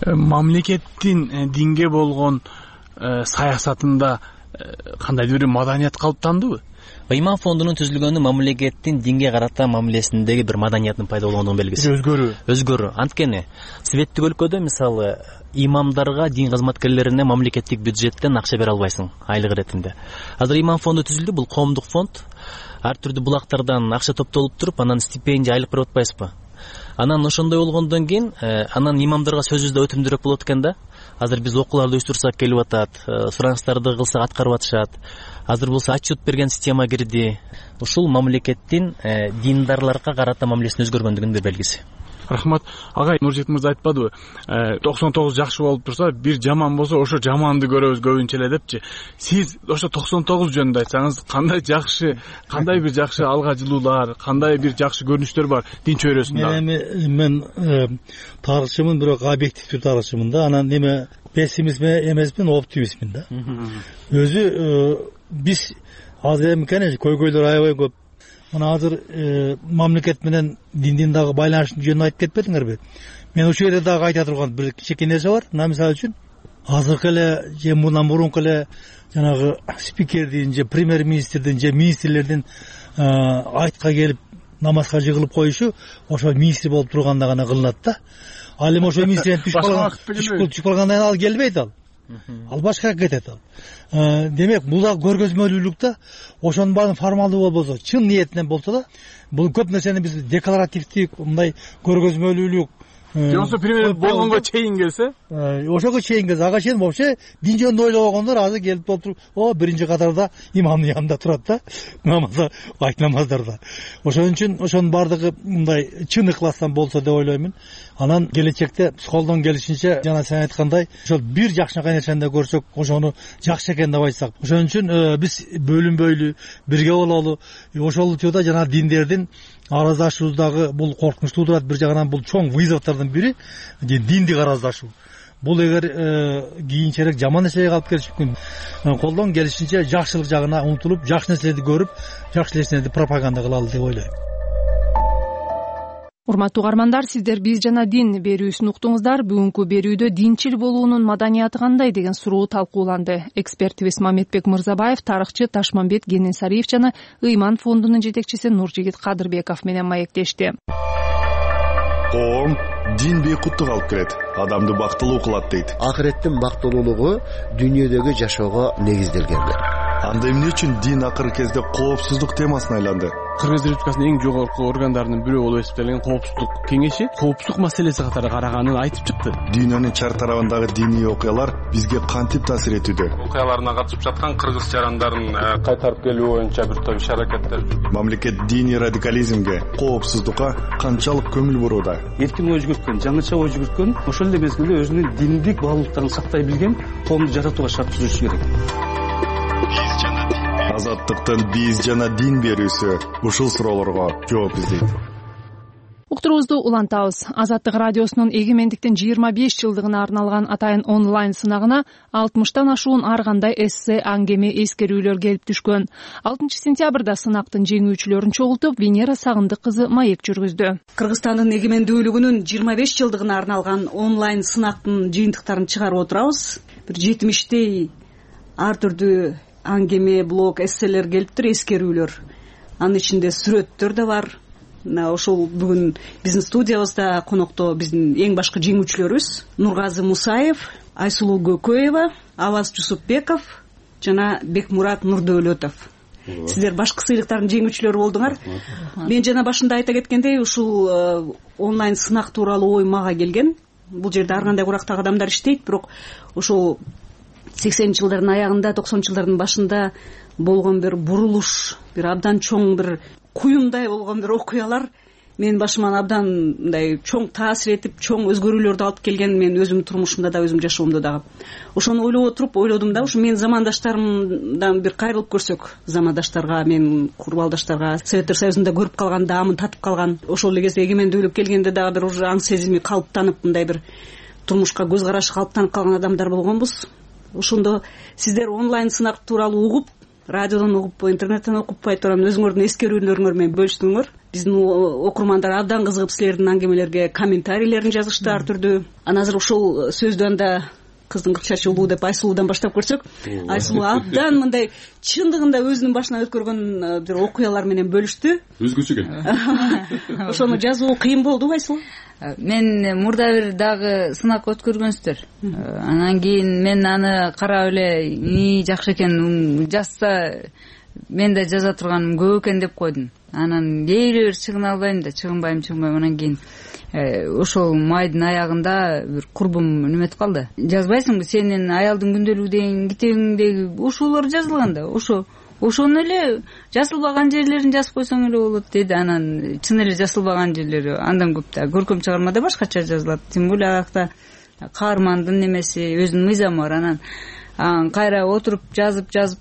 [SPEAKER 17] Мамлекеттин динге болгон саясатында кандайдыр бир маданият калыптандыбы?
[SPEAKER 19] Ыйман фондунун түзүлгөнү мамлекеттин динге карата мамилесиндеги бир маданияттын пайда болгондугунун белгиси.
[SPEAKER 17] Өзгөрүү.
[SPEAKER 19] Өзгөрүү. Анткени светтик өлкөдө мисалы имамдарга, дин кызматкерлерине мамлекеттик бюджеттен акча бере албайсың айлык иретинде. Азыр Ыйман фонду түзүлдү, бул коомдук фонд. Ар түрдүү булактардан акча топтолуп туруп, анан стипендия айлык берип атпайсызбы? Анан ошондой болгондон кийин, анан имамдарга сөзүбүз да өтүмдүүрөөк болот экен да. Азыр биз окууларды уюштурсак келип атат, сураныстарды кылсак аткарып атышат. Азыр болсо отчет берген система кирди. Ушул мамлекеттин диндарларга карата мамилесинин өзгөргөндүгүнүн бир белгиси.
[SPEAKER 17] Рахмат. Агай, Нуржит мырза айтпадыбы, токсон тогуз жакшы болуп турса, бир жаман болсо ошо жаманды көрөбүз көбүнчө эле депчи. Сиз ошо токсон тогуз жөнүндө айтсаңыз, кандай жакшы, кандай бир жакшы алга жылуулар, кандай бир жакшы көрүнүштөр бар дин чөйрөсүндө?
[SPEAKER 18] Мен мен тарыхчымын, бирок объективдүү тарыхчымын да. Анан неме пессимист эмесмин, оптимистмин да. Өзү биз азыр эми конечно көйгөйлөр аябай көп. Мына азыр мамлекет менен диндин дагы байланыштын жөнүн айтып кетпедиңерби? Мен ушул жерде дагы айта турган бир кичинекей нерсе бар. Мына мисалы үчүн азыркы эле же мындан мурунку эле жанагы спикердин же премьер-министрдин же министрлердин айтка келип намазга жыгылып коюшу ошо министр болуп турганда гана кылынат да. Ал эми ошо министрден түшүп калгандан ал келбейт ал. Ал башка кетет ал. Демек, бул да көргөзмөлүүлүк да. Ошонун баарын формалдуу болбосо, чын ниетинен болсо да, бул көп нерсени биз декларативдик, мындай көргөзмөлүүлүк
[SPEAKER 17] Жонсо премьер болгонго чейин келсе,
[SPEAKER 18] ошого чейин келсе, ага чейин вообще дин жөнүндө ойлобогондор азыр келип отуруп, о, биринчи катарда имамдын янында турат да, намаз айт намаздарда. Ошон үчүн ошонун баардыгы мындай чын ыкластан болсо деп ойлоймун. Анан келечекте колдон келишинче жана сен айткандай, ошол бир жакшынакай нерсени да көрсөк, ошону жакшы экен деп айтсак. Ошон үчүн биз бөлүнбөйлү, бирге бололу. Ошол учурда жана диндердин араздашуубуздагы бул коркунучтуу турат. Бир жагынан бул чоң вызовдордун бири диндик араздашуу. Бул эгер кийинчерээк жаман нерсеге алып келиши мүмкүн. Колдон келишинче жакшылык жагына умтулуп, жакшы нерселерди көрүп, жакшы нерселерди пропаганда кылалы деп ойлойм.
[SPEAKER 1] Урматтуу угармандар, сиздер биз жана дин берүүсүн уктуңуздар. Бүгүнкү берүүдө динчил болуунун маданияты кандай деген суроо талкууланды. Экспертибиз Мамедбек Мырзабаев, тарыхчы Ташмамбет Кененсариев жана Ыйман фондунун жетекчиси Нуржигит Кадырбеков менен маектешти.
[SPEAKER 20] Коом дин бейкуттук алып келет, адамды бактылуу кылат дейт.
[SPEAKER 21] Акыреттин бактылуулугу дүйнөдөгү жашоого негизделген.
[SPEAKER 20] Анда эмне үчүн дин акыркы кезде коопсуздук темасына айланды?
[SPEAKER 17] Кыргыз Республикасынын эң жогорку органдарынын бирөө болуп эсептелген коопсуздук кеңеши коопсуздук маселеси катары караганын айтып чыкты.
[SPEAKER 20] Дүйнөнүн чар тарабындагы диний окуялар бизге кантип таасир этүүдө?
[SPEAKER 17] Окуяларына катышып жаткан кыргыз жарандарын кайтарып келүү боюнча бир топ иш-аракеттер.
[SPEAKER 20] Мамлекет диний радикализмге, коопсуздукка канчалык көңүл бурууда?
[SPEAKER 22] Эркин ой жүгүрткөн, жаңыча ой жүгүрткөн, ошол эле мезгилде өзүнүн диндик баалуулуктарын сактай билген коомду жаратууга шарт түзүш керек.
[SPEAKER 20] Азаттыктын биз жана дин берүүсү ушул суроолорго жооп издейт.
[SPEAKER 1] Уктуруубузду улантабыз. Азаттык радиосунун эгемендиктин жыйырма беш жылдыгына арналган атайын онлайн сынагына алтымыштан ашуун ар кандай эссе, аңгеме, эскерүүлөр келип түшкөн. алтынчы сентябрда сынактын жеңүүчүлөрүн чогултуп, Венера Сагындык кызы маек жүргүздү.
[SPEAKER 23] Кыргызстандын эгемендүүлүгүнүн жыйырма беш жылдыгына арналган онлайн сынактын жыйынтыктарын чыгарып отурабыз. Бир жетимиштей ар түрдүү аңгеме, блог, эсселер келиптир, эскерүүлөр. Анын ичинде сүрөттөр да бар. Ошол бүгүн биздин студиябызда конокто биздин эң башкы жеңүүчүлөрүбүз Нургазы Мусаев, Айсулуу Көкөева, Аваз Жусупбеков жана Бекмурат Нурдөөлөтов. Сиздер башкы сыйлыктардын жеңүүчүлөрү болдуңар. Мен жана башында айта кеткендей, ушул онлайн сынак тууралуу ой мага келген. Бул жерде ар кандай курактагы адамдар иштейт, бирок ушул сексенинчи жылдардын аягында, токсонунчу жылдардын башында болгон бир бурулуш, бир абдан чоң бир куюмдай болгон бир окуялар менин башыма абдан мындай чоң таасир этип, чоң өзгөрүүлөрдү алып келген. Мен өзүмдүн турмушумда да, өзүмдүн жашоомдо дагы. Ошону ойлоп отуруп ойлодум да, ушу менин замандаштарымдан бир кайрылып көрсөк, замандаштарга, менин курбалдаштарга, Советтер Союзунда көрүп калган, даамын татып калган, ошол эле кезде эгемендүүлүк келгенде дагы бир уже аң сезими калыптанып, мындай бир турмушка көз карашы калыптанып калган адамдар болгонбуз. Ошондо сиздер онлайн сынак тууралуу угуп, радиодон угуппу, интернеттен окуппай турган өзүңөрдүн эскерүүлөрүңөр менен бөлүштүңөр. Биздин окурмандар абдан кызыгып силердин аңгемелерге комментарийлерин жазышты ар түрдүү. Анан азыр ушул сөздү анда кыздын кырк чачы улуу деп Айсулуудан баштап көрсөк, Айсулуу абдан мындай чындыгында өзүнүн башынан өткөргөн бир окуялар менен бөлүштү.
[SPEAKER 3] Өзгөчө экен.
[SPEAKER 23] Ошону жазуу кыйын болдубу Айсулуу?
[SPEAKER 4] Мен мурда бир дагы сынак өткөргөнсүздөр. Анан кийин мен аны карап эле, "И, жакшы экен, жазса мен да жаза турганым көп экен" деп койдум. Анан кээ бир чыгына албайм да, чыгынбайм, чыгынбайм. Анан кийин ошол майдын аягында бир курбум неметип калды. "Жазбайсыңбы, сенин аялдын күндөлүгү деген китебиңдеги ушулар жазылган да, ошо ошону эле жасылбаган жерлерин жазып койсоң эле болот" деди. Анан чын эле жасылбаган жерлери андан көп да. Көркөм чыгармада башкача жазылат. Тем более аякта каармандын немеси, өзүнүн мыйзамы бар. Анан анан кайра отуруп жазып жазып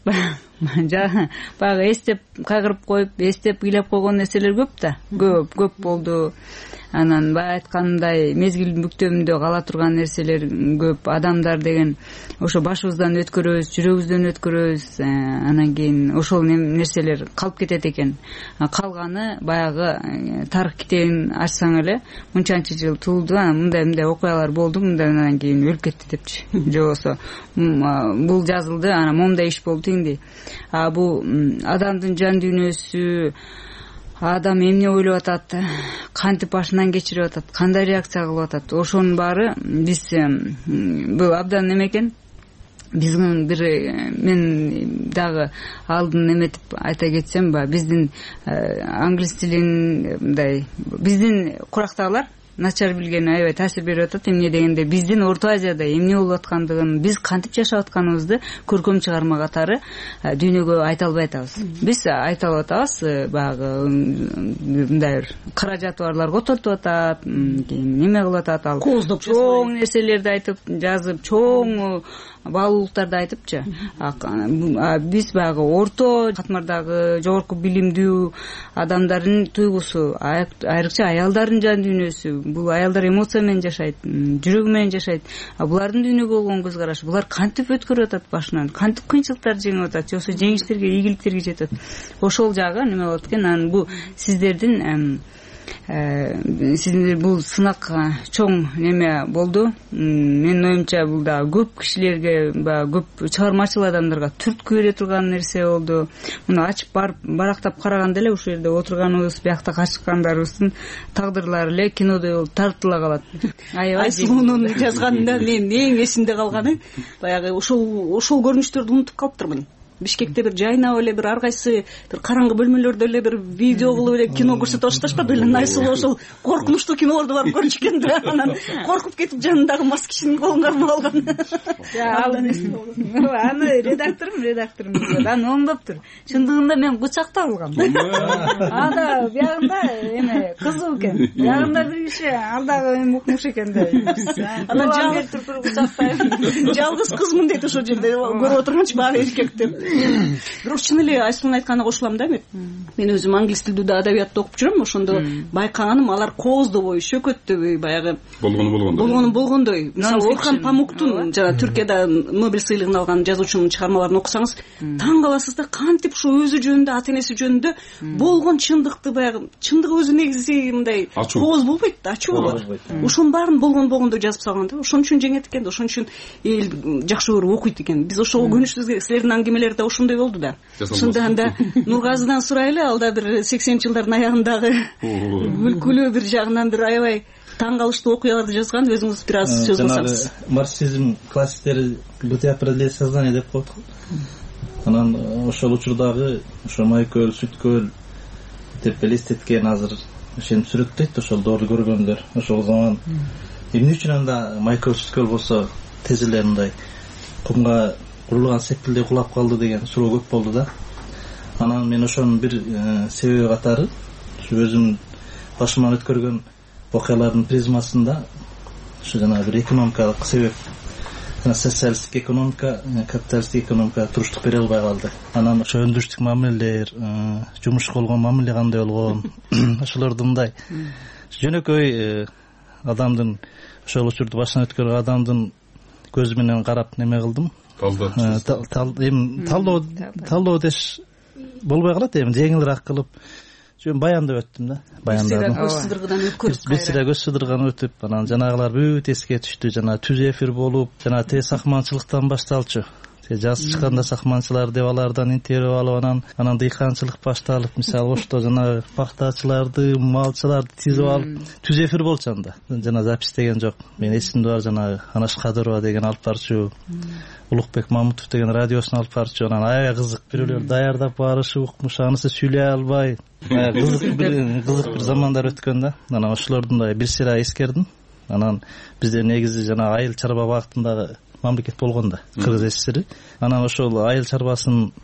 [SPEAKER 4] баягы эстеп кайгырып коюп, эстеп ыйлап койгон нерселер көп да. Көп, көп болду. Анан баягы айтканымдай мезгилдин бүктөмүндө кала турган нерселер көп. Адамдар деген ошо башыбыздан өткөрөбүз, жүрөгүбүздөн өткөрөбүз. Анан кийин ошол нерселер калып кетет экен. Калганы баягы тарых китебин ачсаң эле мынчанчы жыл туулду, анан мындай мындай окуялар болду, мындай анан кийин өлүп кетти депчи. Же болбосо бул жазылды, анан момундай иш болду тигиндей. А бул адамдын жан дүйнөсү, адам эмне ойлоп атат, кантип башынан кечирип атат, кандай реакция кылып атат, ошонун баары биз бул абдан неме экен. Биздин бир мен дагы алдын эметип айта кетсем, ба биздин англис тилин мындай биздин курактагылар начар билген аябай таасир берип атат. Эмне дегенде биздин Орто Азияда эмне болуп аткандыгын, биз кантип жашап атканыбызды көркөм чыгарма катары дүйнөгө айта албай атабыз. Биз айта алып атабыз, баягы мындай бир каражаты барлар котортуп атат, неме кылып атат, ал чоң нерселерди айтып, жазып, чоң баалуулуктарды айтыпчы. Биз баягы орто катмардагы жогорку билимдүү адамдардын туйгусу, айрыкча аялдардын жан дүйнөсү, бул аялдар эмоция менен жашайт, жүрөгү менен жашайт. Булардын дүйнөгө болгон көз карашы, булар кантип өткөрүп атат башынан, кантип кыйынчылыктарды жеңип атат, же болбосо жеңиштерге, ийгиликтерге жетет. Ошол жагы неме болот экен. Анан бул сиздердин сиздер бул сынак чоң неме болду. Менин оюмча бул да көп кишилерге, баягы көп чыгармачыл адамдарга түрткү бере турган нерсе болду. Муну ачып барып барактап караганда эле ушул жерде отурганыбыз, биякта качкандарыбыздын тагдырлары эле кинодой болуп тартыла калат. Аябай
[SPEAKER 23] Айсулуунун жазганында мен эң эсимде калганы баягы ошол ошол көрүнүштөрдү унутуп калыптырмын. Бишкекте бир жайнап эле бир ар кайсы бир караңгы бөлмөлөрдө эле бир видео кылып эле кино көрсөтүп башташпады беле. Айсулуу ошол коркунучтуу кинолорду барып көрчү экен да. Анан коркуп кетип жанындагы мас кишинин колун кармап алган. Аны редакторум, редакторум аны оңдоптур. Чындыгында мен кучактап алгам. Ада биягында эме кызуу экен. Биягында бир киши алдагы эми укмуш экен да. Анан жалгыз туртуруп кучактайм. Жалгыз кызмын дейт ошол жерде көрүп отурганчы баары эркек деп. Бирок чын эле Айсулунун айтканына кошулам да мен. Мен өзүм англис тилдүү адабиятты окуп жүрөм. Ошондо байкаганым, алар кооздобой, шөкөттөбөй баягы болгону болгондой. Болгону болгондой. Мисалы Орхан Памуктун жана Түркияда Нобель сыйлыгын алган жазуучунун чыгармаларын окусаңыз, таң каласыз да, кантип ушу өзү жөнүндө, ата энеси жөнүндө болгон чындыкты баягы чындык өзү негизи мындай кооз болбойт, ачуу болот. Ошонун баарын болгон болгондой жазып салган да. Ошон үчүн жеңет экен да, ошон үчүн эл жакшы көрүп окуйт экен. Биз ошого көнүшүбүз керек. Силердин аңгемелер да ошондой болду да. Ошондо анда Нургазыдан сурайлы, ал да бир сексенинчи жылдардын аягындагы күлкүлүү бир жагынан бир аябай таң калыштуу окуяларды жазган, өзүңүз бир аз сөз кылсаңыз.
[SPEAKER 5] Марксизм классиктери бытия определение сознания деп коет. Анан ошол учурдагы ошо Майкөл, Сүткөл деп элестеткен азыр ошентип сүрөттөйт ошол доорду көргөндөр. Ошол заман эмне үчүн анда Майкөл, Сүткөл болсо тез эле мындай кумга урулган сепилдей кулап калды деген суроо көп болду да. Анан мен ошонун бир себеби катары ушу өзүм башыман өткөргөн окуялардын призмасында ушу жана бир экономикалык себеп, жана социалисттик экономика, капиталисттик экономика туруштук бере албай калды. Анан ошо өндүрүштүк мамилелер, жумушка болгон мамиле кандай болгон, ошолорду мындай жөнөкөй адамдын, ошол учурду башынан өткөргөн адамдын көзү менен карап неме кылдым. Эми талдоо талдоо деш болбой калат, эми жеңилирээк кылып жөн баяндап өттүм да. Баяндадым.
[SPEAKER 23] Көз сыдыргыдан өткөрүп.
[SPEAKER 5] Бир сыра көз сыдырган өтүп, анан жанагылар бүт эске түштү. Жана түз эфир болуп, жана те сакманчылыктан башталчу. Те жаз чыкканда сакманчылар деп алардан интервью алып, анан анан дыйканчылык башталып, мисалы ошто жана пахтачыларды, малчыларды тизип алып, түз эфир болчу анда. Жана запись деген жок. Мен эсимде бар, жана Анаш Кадырова деген алып барчу. Улукбек Мамутов деген радиосун алып барчу. Анан аябай кызык, бирөөлөр даярдап барышып, укмуш, анысы сүйлөй албай. Кызык бир кызык бир замандар өткөн да. Анан ошолордун да бир сыра эскердим. Анан бизде негизи жана айыл чарба багытындагы мамлекет болгон да, Кыргыз ССР. Анан ошол айыл чарбасын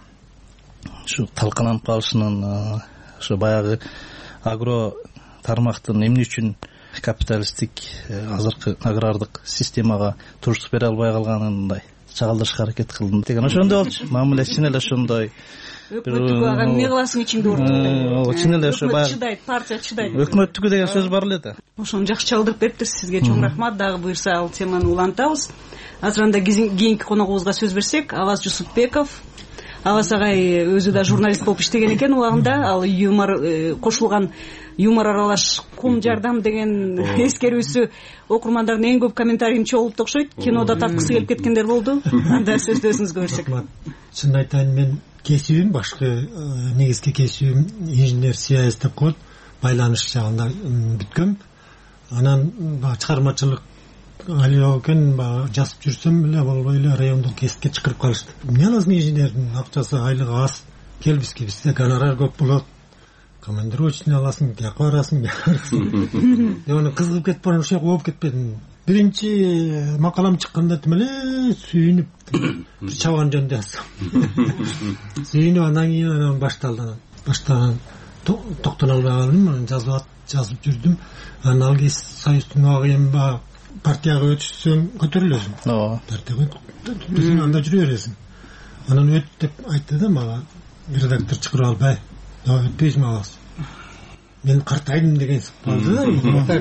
[SPEAKER 5] ушу талкаланып калышынын, ошо баягы агро тармактын эмне үчүн капиталисттик азыркы агрардык системага туруштук бере албай калганын мындай чагылдырышка аракет кылдым деген ошондой болчу. Мамиле чын эле ошондой.
[SPEAKER 23] Өкмөттүкү ага эмне кыласың ичиңде отуруп.
[SPEAKER 5] Чын эле ошо баягы
[SPEAKER 23] чыдайт, партия чыдайт.
[SPEAKER 5] Өкмөттүкү деген сөз бар эле да.
[SPEAKER 23] Ошону жакшы чалдырып бериптирсиз, сизге чоң рахмат. Дагы буюрса ал теманы улантабыз. Азыр анда кийинки коногубузга сөз берсек, Аваз Жусупбеков. Аваз агай өзү да журналист болуп иштеген экен убагында. Ал юмор кошулган юмор аралаш кум жардам деген эскерүүсү окурмандардын эң көп комментарийин чогултtu окшойт. Кинода тарткысы келип кеткендер болду. Анда сөздү өзүңүзгө берсек.
[SPEAKER 6] Чын айтайын, мен кесибим башкы негизги кесибим инженер связь деп коет, байланыш жагында бүткөм. Анан чыгармачылык алып экен, жазып жүрсөм эле болбой эле райондук кесипке чакырып калышты. Эмне аласың инженердин акчасы, айлыгы аз, кел бизге, бизде гонорар көп болот, командировочный аласың, тияка барасың, бияка барасың. Оны кызыгып кетип барам, ошол болуп кетпедим. Биринчи макалам чыкканда тим эле сүйүнүп бир чабан жөнүндө жаздым. Сүйүнүп анан кийин анан башталды. Баштаган токтоно албай калдым, анан жазып жазып жүрдүм. Анан ал кез союздун агы эми баягы партияга өтүшсөң көтөрүлөсүң. Ооба. Партияга өтүшсөң анда жүрө бересиң. Анан өт деп айтты да мага редактор чакырып албай. Өтпөйсүң аласың. Мен картайдым деген сыпалды да.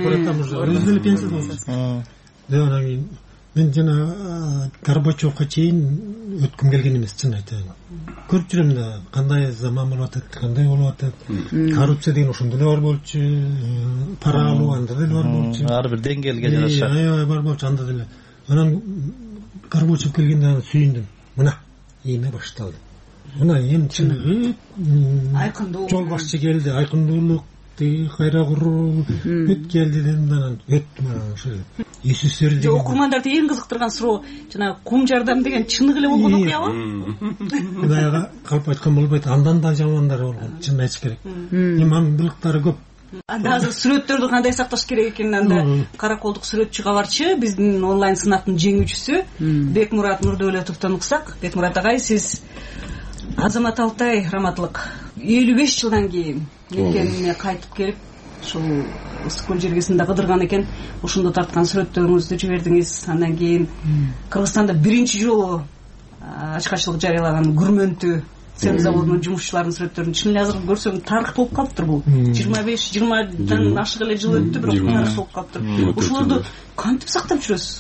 [SPEAKER 6] Өзү эле пенсияда болсун. Анан кийин мен жана Горбачевка чейин өткүм келген эмес, чын айтайын. Көрүп жүрөм да кандай заман болуп атат, кандай болуп атат. Коррупция деген ошондо эле бар болчу, пара алуу анда деле бар болчу. Ар бир деңгээлге жараша. Аябай бар болчу анда деле. Анан Горбачев келгенде аны сүйүндүм. Мына эме башталды. Мына эми чын айкындуу жол башчы келди, айкындуулук, кайра куруу бүт келди дедим, анан өттүм анан ошол. СССР деген
[SPEAKER 23] окурмандарды эң кызыктырган суроо жана кум жардам деген чыныгы эле болгон окуябы?
[SPEAKER 6] Баягы калп айткан болбойт, андан да жамандары болгон, чын айтыш керек. Эми анын былыктары көп.
[SPEAKER 23] Анда азыр сүрөттөрдү кандай сакташ керек экенин анда караколдук сүрөтчү кабарчы, биздин онлайн сынактын жеңүүчүсү Бекмурат Нурдөөлөтовдон уксак. Бекмурат агай, сиз Азамат Алтай раматтылык элүү беш жылдан кийин мекенине кайтып келип, ушул ысык көл жергесинде кыдырган экен. Ошондо тарткан сүрөттөрүңүздү жибердиңиз. Андан кийин Кыргызстанда биринчи жолу ачкачылык жарыялаган Күрмөнтү цемент заводунун жумушчуларынын сүрөттөрүн чын эле азыр көрсөм тарых болуп калыптыр бул. жыйырма беш жыйырмадан ашык эле жыл өттү, бирок тарых болуп калыптыр. Ошолорду кантип сактап жүрөсүз?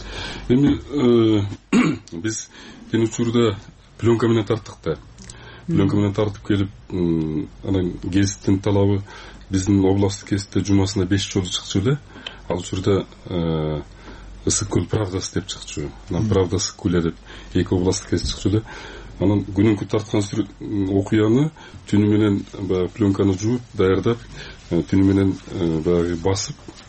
[SPEAKER 3] Эми биз кен учурда пленка менен тарттык да. Пленка менен тартып келип, анан гезиттин талабы биздин областтык гезитте жумасына беш жолу чыкчу эле. Ал учурда ысык көл правдасы деп чыкчу. Анан правда ысык көлө деп эки областтык гезит чыкчу эле. Анан күнүнкү тарткан окуяны түнү менен баягы пленканы жууп, даярдап, түнү менен баягы басып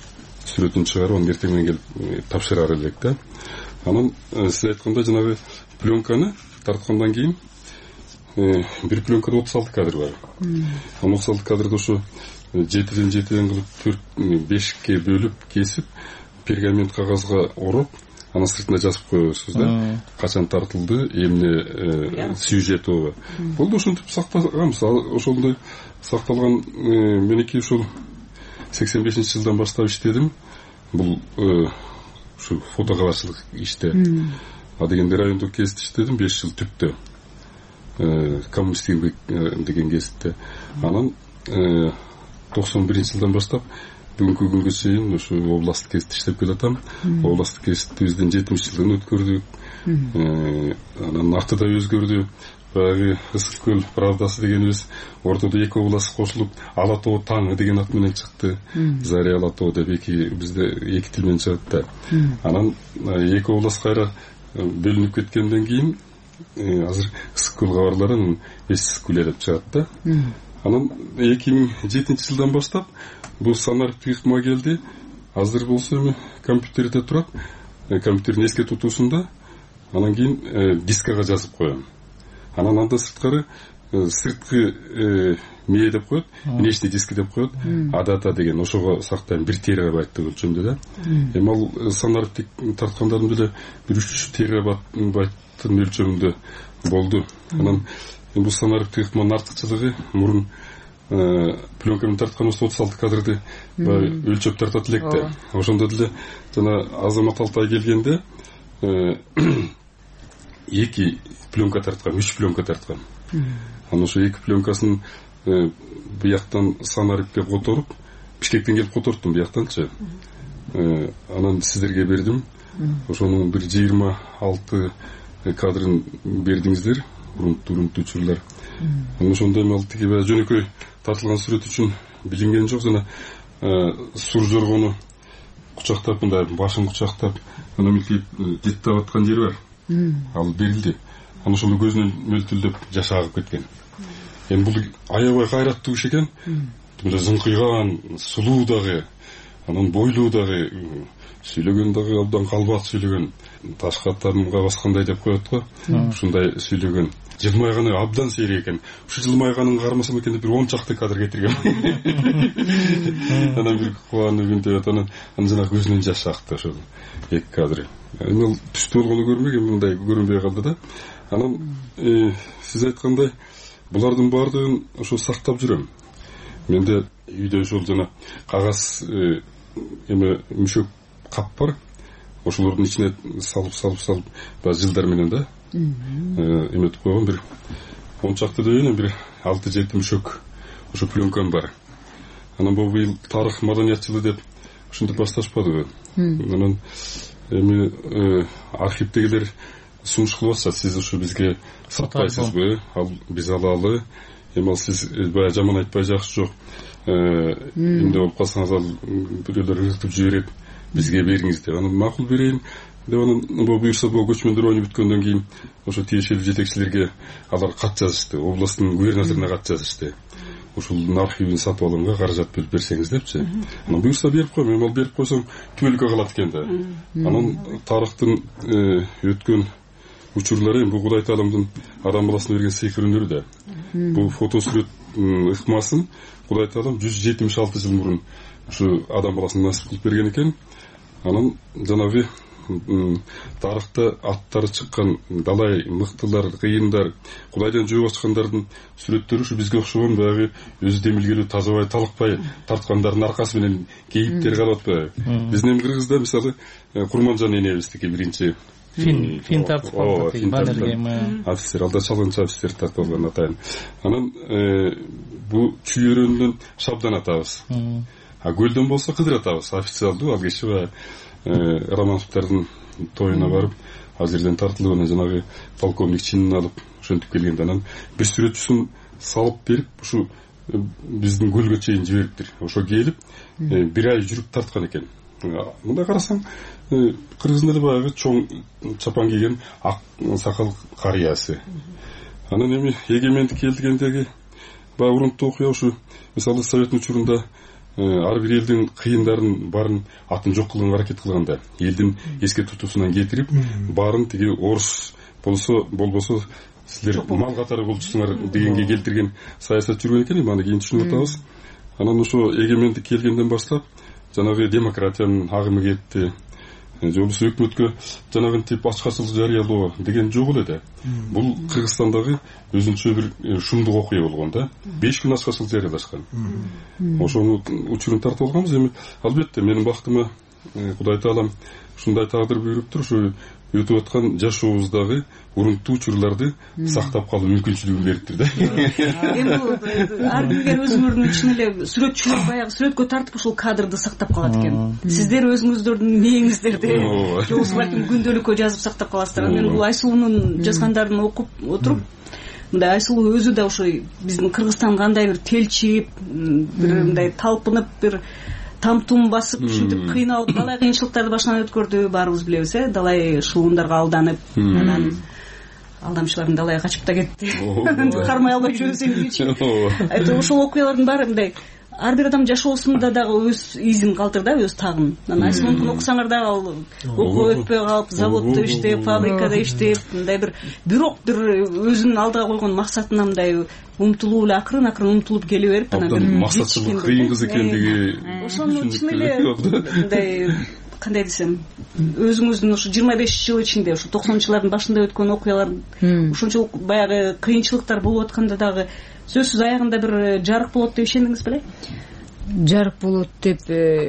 [SPEAKER 3] сүрөтүн чыгарып анан эртең менен келип тапшырар элек да. Анан сиз айткандай жанагы пленканы тарткандан кийин бир пленкада отуз алты кадр бар. Анан отуз алты кадрды ошо жетиден жетиден кылып төрт бешикке бөлүп кесип пергамент кагазга ороп анан сыртына жазып коебузбуз да. Качан тартылды, эмне сюжет болобу. Бул ошентип сактаганбыз. Ошондой сакталган меники ушул сексен бешинчи жылдан баштап иштедим. Бул ушу фотокабарчылык иште. А дегенде райондук гезитте иштедим беш жыл түптө. Коммунист еңбек деген гезитте. Анан токсон биринчи жылдан баштап бүгүнкү күнгө чейин ушу областтык гезитте иштеп келатам. Областтык гезитибизден жетимиш жылдын өткөрдүк. Анан аты да өзгөрдү. Баягы Ысык көл правдасы дегенибиз ортодо эки област кошулуп Ала тоо таңы деген ат менен чыкты. Заря Ала тоо деп эки бизде эки тил менен чыгат да. Анан эки област кайра бөлүнүп кеткенден кийин азыр Ысык көл кабарлары Ысык көл деп чыгат да. Анан эки миң жетинчи жылдан баштап бул санариптик ыкма келди. Азыр болсо эми компьютерде турат. Компьютердин эске тутуусунда анан кийин дискага жазып коем. Анан анда сырткары сырткы мээ деп коет, внешний диски деп коет, адата деген ошого сактайм бир терабайттык өлчөмдө да. Эми ал санариптик тарткандардын деле бир үч терабайттын өлчөмүндө болду. Анан бул санариптик ыкманын артыкчылыгы мурун пленка менен тартканыбыз отуз алты кадрды өлчөп тартат элек да. Ошондо деле жана Азамат Алтай келгенде эки пленка тарткан, үч пленка тарткан. Анан ошо эки пленкасын бияктан санарипке которуп, Бишкектен келип которуптум бияктанчы. Анан сиздерге бердим. Ошонун бир жыйырма алты кадрын бердиңиздер, урунттуу учурлар. Анан ошондо эми ал тиги жөнөкөй тартылган сүрөт үчүн билинген жок, жана сур жоргону кучактап, мындай башын кучактап, анан мынтип жеттеп аткан жери бар. Ал берилди. Анан ошондо көзүнөн мөлтүлдөп жаш агып кеткен. Эми бул аябай кайраттуу киши экен. Мындай зыңкыйган, сулуу дагы, анан бойлуу дагы, сүйлөгөн дагы абдан калбат сүйлөгөн. Таш каттарымга баскандай деп коет го. Ушундай сүйлөгөн. Жылмайганы абдан сейрек экен. Ушу жылмайганын кармасам экен деп бир он чакты кадр кетирген. Анан бир кубанып үнтөп анан анан жана көзүнөн жаш акты ошол эки кадры. Эми ал түштүү болгону көрмөк, эми мындай көрүнбөй калды да. Анан сиз айткандай булардын баардыгын ошо сактап жүрөм. Менде үйдө ошол жана кагаз эме мүшөк кап бар. Ошолордун ичине салып салып салып баары жылдар менен да эметип койгон бир он чакты дегенде бир алты жети мүшөк ошо пленкам бар. Анан бул быйыл тарых маданият жылы деп ушинтип башташпадыбы. Анан эми архивдегилер сунуш кылып атышат, сиз ушу бизге сатпайсызбы? Ал биз алалы. Эми ал сиз баягы жаман айтпай жакшы жок. Эмне болуп калсаңыз ал бирөөлөр ыртып жиберет, бизге бериңиз деп. Анан макул берейин деп анан бул буюрса бул көчмөндөр ойнуп бүткөндөн кийин ошо тиешелүү жетекчилерге алар кат жазышты, областтын губернаторуна кат жазышты. Ушул архивин сатып алганга каражат бөлүп берсеңиз депчи. Анан буюрса берип койм, эми ал берип койсоң түбөлүккө калат экен да. Анан тарыхтын өткөн учурлары эми бул Кудай Тааламдын адам баласына берген сыйкыр өнөрү да. Бул фотосүрөт ыкмасын Кудай Таалам жүз жетимиш алты жыл мурун ушу адам баласына насип кылып берген экен. Анан жанагы тарыхта аттары чыккан далай мыктылар, кыйындар, Кудайдан жөө ачкандардын сүрөттөрү ушу бизге окшогон баягы өзү демилгелүү, тазабай, талыкпай тарткандардын аркасы менен кейиптер калып атпайбы? Биздин эми Кыргызда мисалы Курманжан энебиздики биринчи
[SPEAKER 14] Фин фин тартып калды, баннерге
[SPEAKER 3] офицер, алда чалгынчы офицер тартып алган атайын. Анан бу Чүйөрөндөн Шабдан атабыз. А Көлдөн болсо Кыдыр атабыз, официалдуу ал киши баягы Романовдордун тоюна барып, ал жерден тартылып, анан жанагы полковник чинин алып, ошентип келгенде анан бир сүрөтчүсүн салып берип, ушу биздин көлгө чейин жибериптир. Ошо келип, бир ай жүрүп тарткан экен. Мындай карасаң, Кыргыздын эле баягы чоң чапан кийген ак сакал карыясы. Анан эми эгемендик келгендеги баягы урунттуу окуя ушу мисалы Совет учурунда ар бир элдин кыйындарын баарын атын жок кылганга аракет кылган да, элдин эске тутуусунан кетирип баарын тиги орус болсо болбосо силер мал катары болчусуңар дегенге келтирген саясат жүргөн экен. Эми аны кийин түшүнүп атабыз. Анан ошо эгемендик келгенден баштап жанагы демократиянын агымы кетти, же болбосо өкмөткө жанагынтип ачкачылык жарыялоо деген жок эле да. Бул Кыргызстандагы өзүнчө бир шумдук окуя болгон да. беш күн ачкачылык жарыялашкан. Ошонун учурун тартып алганбыз. Эми албетте менин бактыма Кудай Таалам ушундай тагдыр буйруптур, ушу өтүп аткан жашообуздагы урунттуу учурларды сактап калуу мүмкүнчүлүгүн бериптир да.
[SPEAKER 23] Эми бул ар бир өзүңөрдүн чын эле сүрөтчүлөр баягы сүрөткө тартып ушул кадрды сактап калат экен. Сиздер өзүңүздөрдүн мээңиздерди же болбосо балким күндөлүккө жазып сактап каласыздар. Мен бул Айсулуунун жазгандарын окуп отуруп, мындай Айсулуу өзү да ошо биздин Кыргызстан кандай бир телчип, бир мындай талпынып, бир там-тум басып, ушинтип кыйналып, далай кыйынчылыктарды башынан өткөрдү, баарыбыз билебиз, э, далай шуундарга алданып, анан алдамчылардын далайга качып да кетти. Кармай албай жүрсөң дечи. Айтып ошол окуялардын баары мындай ар бир адам жашоосунда дагы өз изин калтырда, өз тагын. Анан Айсулууну окусаңар дагы ал окуу өтпөй калып, заводдо иштеп, фабрикада иштеп, мындай бир бирок бир өзүнүн алдыга койгон максатына мындай умтулуп эле акырын-акырын умтулуп келе берип, анан бир
[SPEAKER 3] максатчылык кыйын кыз экендиги.
[SPEAKER 23] Ошону чын эле мындай кандай десем, өзүңүздүн ушу жыйырма беш жыл ичинде, ушу токсонунчу жылдардын башында өткөн окуялар ушунчалык баягы кыйынчылыктар болуп атканда дагы сөзсүз аягында бир жарык болот деп ишендиңиз беле?
[SPEAKER 4] Жарык болот деп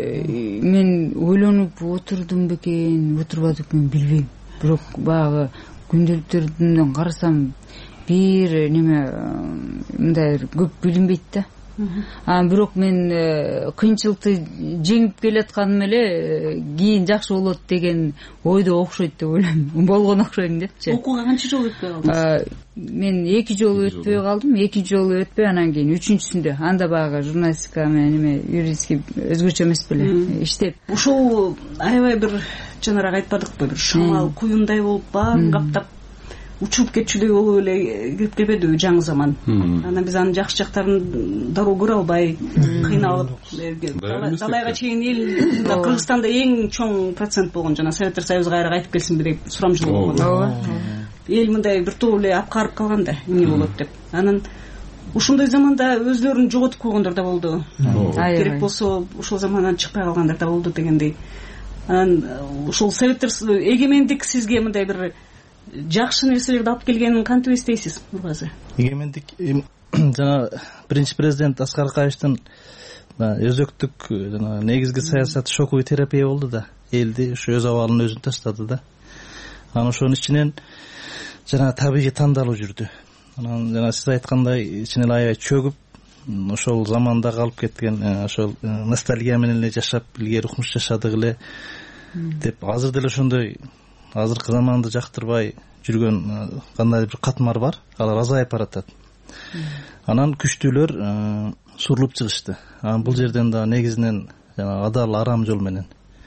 [SPEAKER 4] мен ойлонуп отурдум бекен, отурбадым бекен билбейм. Бирок баягы күндөлүктөрдөн карасам бир неме мындай көп билинбейт да. Анан бирок мен кыйынчылыкты жеңип келатканым эле кийин жакшы болот деген ойдо окшойт деп ойлойм. Болгон окшойм депчи.
[SPEAKER 23] Окууга канча жолу өтпөй калдыңыз?
[SPEAKER 4] Мен эки жолу өтпөй калдым, эки жолу өтпөй, анан кийин үчүнчүсүндө анда баягы журналистика менен эме юридический өзгөчө эмес беле иштеп.
[SPEAKER 23] Ушул аябай бир жанараак айтпадыкпы, бир шамал куюндай болуп баарын каптап учуруп кетчүдөй болуп эле кирип келбедиби жаңы заман. Анан биз анын жакшы жактарын дароо көрө албай кыйналып далайга чейин эл Кыргызстанда эң чоң процент болгон, жана Советтер Союзу кайра кайтып келсинби деп сурамжылоо болгон. Эл мындай бир топ эле апкарып калган да, эмне болот деп. Анан ушундай заманда өзлөрүн жоготуп койгондор да болду. Керек болсо ушул замандан чыкпай калгандар да болду дегендей. Анан ушул Советтер эгемендик сизге мындай бир жакшы нерселерди алып келгенин кантип эстейсиз, Нургазы?
[SPEAKER 5] Эгемендик жана биринчи президент Аскар Акаевдин өзөктүк жана негизги саясаты шоковый терапия болду да. Элди ушу өз абалын өзүн таштады да. Анан ошонун ичинен жана табигый тандалуу жүрдү. Анан жана сиз айткандай ичине эле аябай чөгүп, ошол заманда калып кеткен, ошол ностальгия менен эле жашап, илгери укмуш жашадык эле деп азыр деле ошондой азыркы заманды жактырбай жүргөн кандай бир катмар бар, алар азайып баратат. Анан күчтүүлөр сурулуп чыгышты. Анан бул жерден да негизинен жана адал арам жол менен.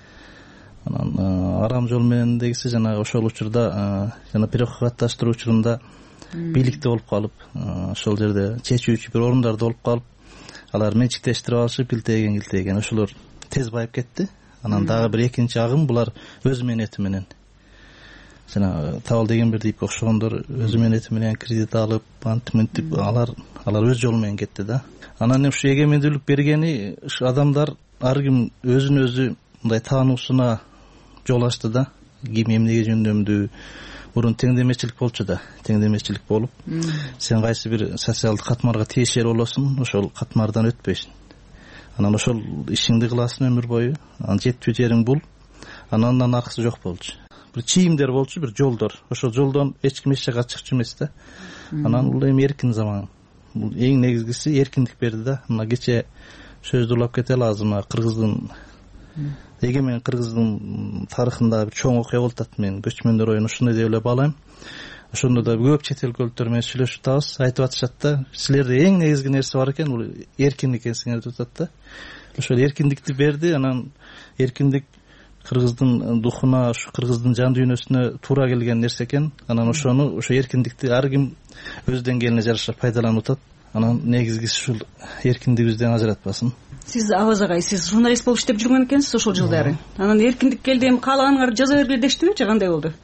[SPEAKER 5] Анан арам жол менен дегиси жана ошол учурда жана пирогко катташтыруу учурунда бийликте болуп калып, ошол жерде чечүүчү бир орундарда болуп калып, алар менчиктештирип алышып, илтеген илтеген ошолор тез байып кетти. Анан дагы бир экинчи агым булар өз менети менен жана табал деген бир дейп окшогондор өзү менети менен кредит алып, антип мынтип алар алар өз жолу менен кетти да. Анан ушу эгемендүүлүк бергени адамдар ар ким өзүн өзү мындай таануусуна жол ачты да. Ким эмнеге жөндөмдүү, мурун теңдемечилик болчу да. Теңдемечилик болуп, сен кайсы бир социалдык катмарга тиешер болосуң, ошол катмардан өтпөйсүң. Анан ошол ишиңди кыласың өмүр бою. Анан жетпүү жериң бул. Анан андан аркысы жок болчу. Бир чийимдер болчу, бир жолдор. Ошол жолдон эч ким эч жака чыкчу эмес да. Анан бул эми эркин заман. Бул эң негизгиси эркиндик берди да. Мына кече сөздү улап кете аласым, Кыргыздын эгемен Кыргыздын тарыхында бир чоң окуя болуп атат. Мен көчмөндөр оюн ушундай деп эле баалайм. Ошондо да көп чет эл көлдөр менен сүйлөшүп атабыз, айтып атышат да. Силерде эң негизги нерсе бар экен, бул эркиндик экенсиңер деп атат да. Ошол эркиндикти берди. Анан эркиндик Кыргыздын духуна, ушу Кыргыздын жан дүйнөсүнө туура келген нерсе экен. Анан ошону, ошо эркиндикти ар ким өз деңгээлине жараша пайдаланып атат. анан негизгиси ушул эркиндигибизден ажыратпасын.
[SPEAKER 23] Сиз Абаз агай, сиз журналист болуп иштеп жүргөн экенсиз ошол жылдары. Анан эркиндик келди, эми каалаганыңарды жаза бергиле дештибичи, кандай болду?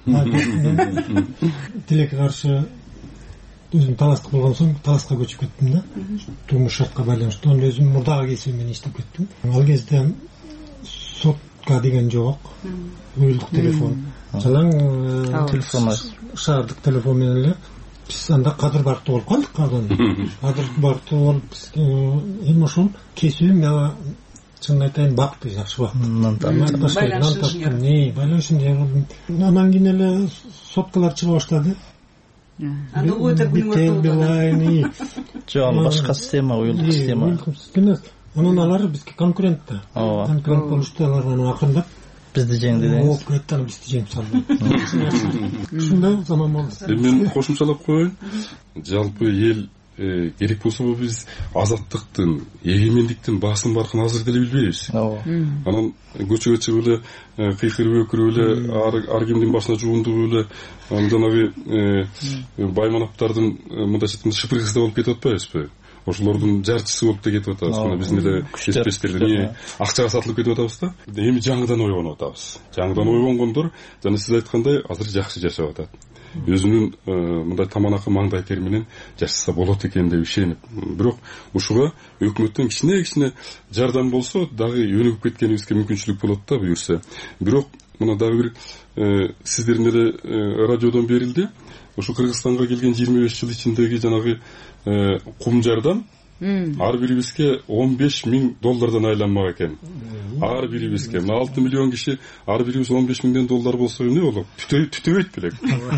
[SPEAKER 6] Тилекке каршы өзүм таластык болгон соң таласка көчүп кеттим да. Турмуш шартка байланыштуу. Анан өзүм мурдагы кесиби менен иштеп кеттим. Ал кезде сотка деген жок. Уюлдук телефон. Жалаң
[SPEAKER 5] телефон,
[SPEAKER 6] шаардык телефон менен эле биз анда кадыр барктуу болуп калдык. Кадыр барктуу болуп биз эми ошол кесибим мага чынын айтайын бакты, жакшы бакты. Байланыш инженери. Анан кийин эле соткалар чыга баштады.
[SPEAKER 23] Анда өтө күнүмөр
[SPEAKER 5] жок, башка система, уюлдук система.
[SPEAKER 6] Анан алар бизге конкурент да. Конкурент болушту, алар анан акырындап
[SPEAKER 5] бизди жеңди дейм.
[SPEAKER 6] Ооп кетти, бизди жеңип салды. Ушундай заман болду.
[SPEAKER 3] Мен кошумчалап коеюн. Жалпы эл керек болсо биз азаттыктын, эгемендиктин басым баркын азыр деле билбейбиз. Анан көчөгө чыгып эле кыйкырып өкүрүп эле ар кимдин башына жуундугуп эле жанагы байманаптардын мындайча айтканда шыпыргысы болуп кетип атпайбызбы? Ошолордун жарчысы болуп да кетип атабыз. Мына биздин эле эсперстерден акчага сатылып кетип атабыз да. Эми жаңыдан ойгонуп атабыз. Жаңыдан ойгонгондор жана сиз айткандай азыр жакшы жашап атат. Өзүнүн мындай таманакы маңдай тери менен жашаса болот экен деп ишенип. Бирок ушуга өкмөттөн кичине-кичине жардам болсо дагы өнүгүп кеткенибизге мүмкүнчүлүк болот да буюрса. Бирок мына дагы бир сиздердин эле радиодон берилди. Ушу Кыргызстанга келген жыйырма беш жыл ичиндеги жанагы кум жардан ар бирибизге он беш миң доллардан айланмак экен. Ар бирибизге. Мына алты миллион киши ар бирибиз он беш миңден доллар болсо эмне болот? Түтөбөйт белек.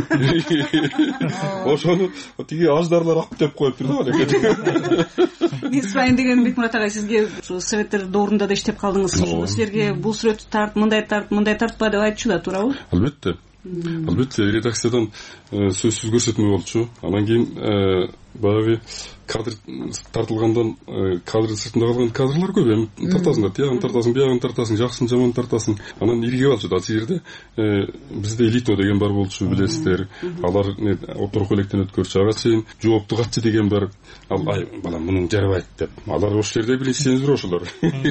[SPEAKER 3] Ошону тиги аждарлар актеп коюп турду белек.
[SPEAKER 23] Мен сурайын деген Бекмурат агай, сизге ушу советтер доорунда да иштеп калдыңыз. Силерге бул сүрөттү тарт, мындай тарт, мындай тартпа деп айтчу да, туурабы?
[SPEAKER 3] Албетте. Албетте редакциядан сөзсүз көрсөтмө болчу. Анан кийин баягы кадр тартылгандан кадр сыртында калган кадрлар көп. Эми тартасың да, тиягын тартасың, биягын тартасың, жакшысын жаманын тартасың. Анан иргеп алчу да. Ал жерде бизде элито деген бар болчу, билесиздер. Алар отурку электен өткөрчү, ага чейин жоопту катчы деген бар. Ал ай балам мунун жарабайт деп. Алар ошол жерде билесиңиздер ошолор.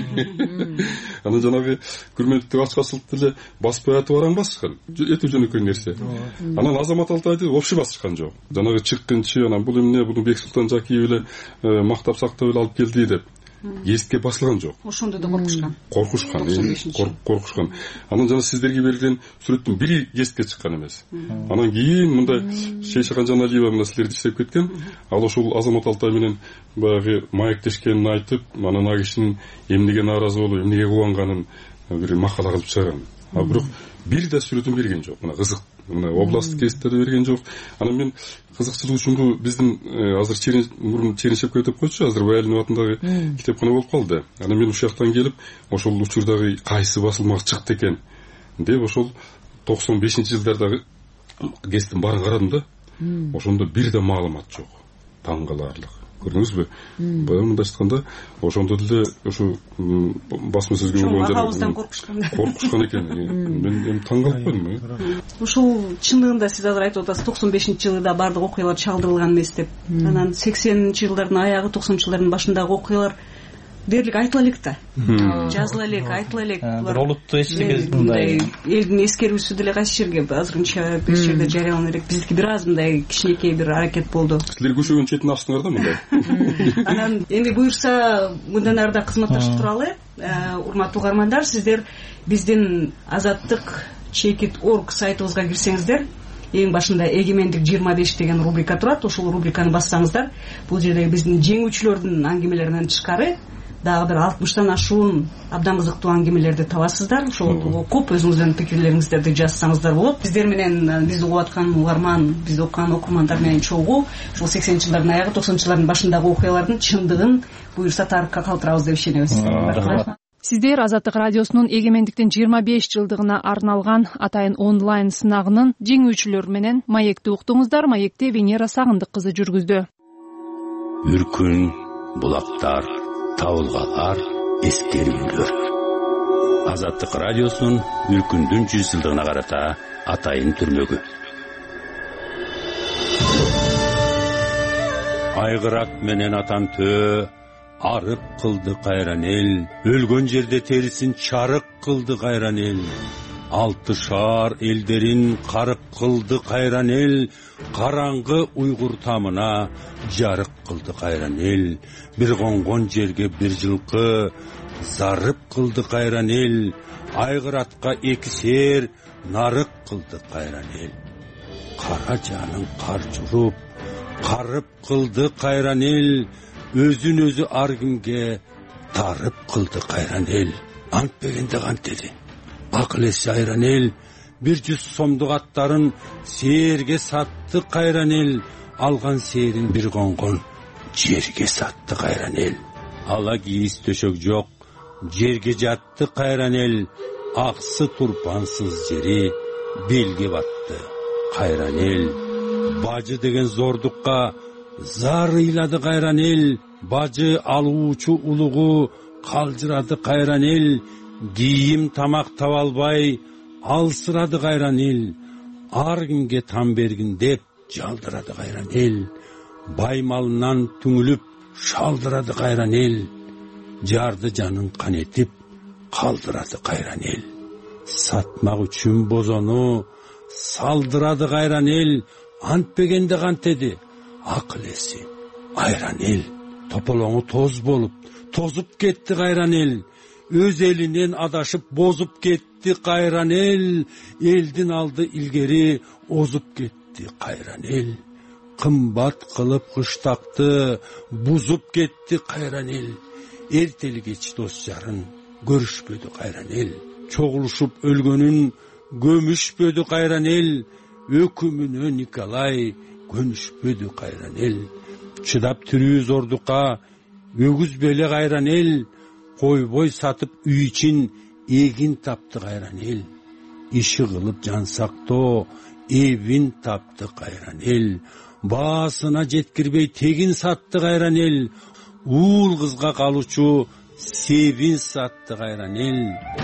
[SPEAKER 3] Анан жанагы күрмөнтү ачкачылыкты эле баспай атып баран басышкан. Өтө жөнөкөй нерсе. Анан Азамат Алтайды вообще басышкан жок. Жанагы чыккынчы, анан бул эмне, буну Бексултан Жакиев эле мактап сактап эле алып келди деп. Гезитке басылган жок.
[SPEAKER 23] Ошондо да коркушкан.
[SPEAKER 3] Коркушкан, коркушкан. Анан жана сиздерге берилген сүрөттүн бири гезитке чыккан эмес. Анан кийин мындай Шейшахан Жаналиева мына силерде иштеп кеткен. Ал ошол Азамат Алтай менен баягы маектешкенин айтып, анан ал кишинин эмнеге нааразы болуп, эмнеге кубанганын бир макала кылып чыгарган. А бирок бир да сүрөтүн берген жок. Мына кызык. Мына областтык гезиттерде берген жок. Анан мен кызыкчылык үчүн биздин азыр мурун Череншевка деп койчу, азыр Баялинов атындагы китепкана болуп калды. Анан мен ушул жактан келип, ошол учурдагы кайсы басылмак чыкты экен деп ошол токсон бешинчи жылдардагы гезиттин баарын карадым да. Ошондо бир да маалымат жок. Таң каларлык. Көрдүңүзбү? Баягы мындайча айтканда, ошондо деле ошо басма сөзгө
[SPEAKER 23] болгон коркушкан.
[SPEAKER 3] Коркушкан экен. Мен эми таң калып калдым.
[SPEAKER 23] Ушул чындыгында сиз азыр айтып атасыз, токсон бешинчи жылда бардык окуялар чалдырылган эмес деп. Анан сексенинчи жылдардын аягы, токсонунчу жылдардын башындагы окуялар дерлик айтыла элек да. Жазыла элек, айтыла элек.
[SPEAKER 5] Бир олуттуу эчтеке мындай
[SPEAKER 23] элдин эскерүүсү деле кайсы жерге азырынча бир жерде жарыялана элек. Биздики бир аз мындай кичинекей бир аракет болду.
[SPEAKER 3] Силер көчөгөн четин ачтыңар да мындай.
[SPEAKER 23] Анан эми буюрса мындан ары да кызматташып туралы. Урматтуу угармандар, сиздер биздин азаттык чекит орг сайтыбызга кирсеңиздер, эң башында эгемендик жыйырма беш деген рубрика турат. Ошол рубриканы бассаңыздар, бул жерде биздин жеңүүчүлөрдүн аңгемелеринен тышкары дагы бир алтымыштан ашуун абдан кызыктуу аңгемелерди табасыздар. Ошол окуп өзүңүздөрдүн пикирлериңиздерди жазсаңыздар болот. Биздер менен бизди угуп аткан угарман, бизди окуган окурмандар менен чогуу ушул сексенинчи жылдардын аягы, токсонунчу жылдардын башындагы окуялардын чындыгын буюрса тарыхка калтырабыз деп ишенебиз.
[SPEAKER 1] Сиздер Азаттык радиосунун эгемендиктин жыйырма беш жылдыгына арналган атайын онлайн сынагынын жеңүүчүлөрү менен маекти уктуңуздар. Маекти Венера Сагындык кызы жүргүздү.
[SPEAKER 2] Үркүн, булактар, табылгалар, эскерүүлөр. Азаттык радиосунун Үркүндүн жүз жылдыгына карата атайын түрмөгү. айгырак менен атантөө арык кылды кайран эл, өлгөн жерде терисин чарык кылды кайран эл. Алты шаар элдерин карык кылды кайран эл, караңгы уйгур тамына жарык кылды кайран эл. Бир конгон жерге бир жылкы зарып кылды кайран эл, айгыратка эки сер нарык кылды кайран эл. Кара жанын кар журуп карып кылды кайран эл, өзүн өзү ар кимге тарып кылды кайран эл. Антпегенде кантеди акыл эси айран эл, бир жүз сомдук аттарын сээрге сатты кайран эл, алган сээрин бир конгон жерге сатты кайран эл. Ала кийиз төшөк жок жерге жатты кайран эл, аксы турпансыз жери белге батты кайран эл. Бажы деген зордукка зар ыйлады кайран эл, бажы алуучу улугу калжырады кайран эл. Кийим тамак таба албай алсырады кайран эл, ар кимге там бергин деп жалдырады кайран эл. Бай малынан түңүлүп шалдырады кайран эл, жарды жанын канетип калдырады кайран эл. Сатмак үчүн бозону салдырады кайран эл, антпегенде кантеди акыл эси айран эл. Тополоңу тоз болуп тозуп кетти кайран эл, өз элинен адашып бозуп кетти кайран эл. Элдин алды илгери озуп кетти кайран эл. Кымбат кылып кыштакты бузуп кетти кайран эл. Эртели кеч дос жарын көрүшпөдү кайран эл. Чогулушуп өлгөнүн көмүшпөдү кайран эл. Өкүмүнө Николай көнүшпөдү кайран эл. Чыдап түрүү зордукка өгүз беле кайран эл. Койбой сатып үй ичин эгин тапты кайран эл. Иши кылып жан сактоо эбин тапты кайран эл. Баасына жеткирбей тегин сатты кайран эл. Уул кызга калучу себин сатты кайран эл.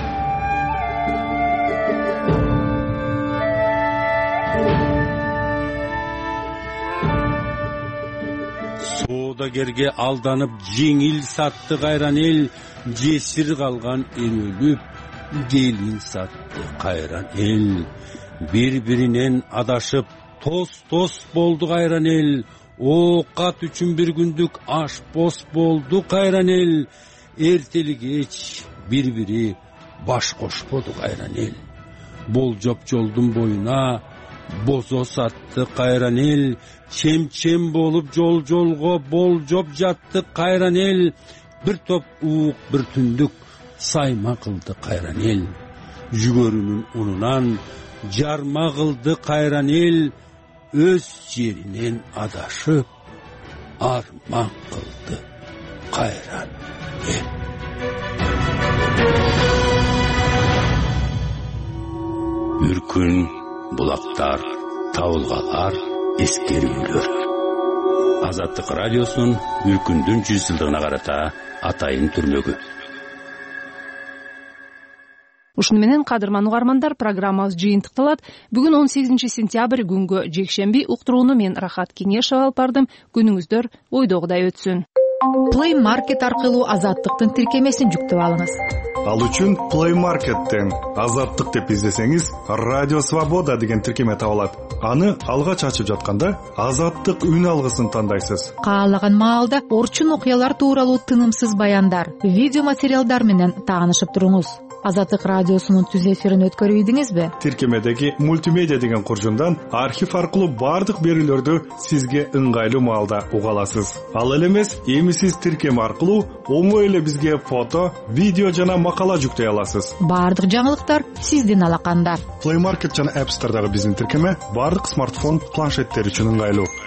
[SPEAKER 2] Соодагерге алданып жеңил сатты кайран эл. Жесир калган эң өлүп келин сатты кайран эл. Бири-биринен адашып тос-тос болду кайран эл. Оокат үчүн бир күндүк аш бос болду кайран эл. Эртели кеч бири-бири баш кошподу кайран эл. Болжоп жолдун боюна бозо сатты кайран эл. Чем-чем болуп жол-жолго болжоп жатты кайран эл. Бир топ уук бир түндүк сайма кылды кайран эл. Жүгөрүнүн унунан жарма кылды кайран эл. Өз жеринен адашып арман кылды кайран эл. Үркүн, булактар, табылгалар, эскерүүлөр. Азаттык радиосунун Үркүндүн жүз жылдыгына карата атайын түрмөгү.
[SPEAKER 1] Ушуну менен кадырман угармандар, программабыз жыйынтыкталат. Бүгүн он сегизинчи сентябрь күнгө жекшемби. Уктурууну мен Рахат Кеңешова алып бардым. Күнүңүздөр ойдогудай өтсүн.
[SPEAKER 7] Play Market аркылуу Азаттыктын тиркемесин жүктөп алыңыз.
[SPEAKER 20] Ал үчүн Play Market'тен Азаттык деп издесеңиз, Радио Свобода деген тиркеме табылат. Аны алгач ачып жатканда Азаттык үн алгысын тандайсыз.
[SPEAKER 7] Каалаган маалда орчун окуялар тууралуу тынымсыз баяндар, видео материалдар менен таанышып туруңуз. Азаттык радиосунун түз эфирин өткөрүп ийдиңизби?
[SPEAKER 20] Тиркемедеги мультимедиа деген куржундан архив аркылуу бардык берүүлөрдү сизге ыңгайлуу маалда уга аласыз. Ал эле эмес, эми сиз тиркеме аркылуу оңой эле бизге фото, видео жана макала жүктөй аласыз.
[SPEAKER 7] Бардык жаңылыктар сиздин алаканда.
[SPEAKER 20] Play Market жана App Store'дагы биздин тиркеме бардык смартфон, планшеттер үчүн ыңгайлуу.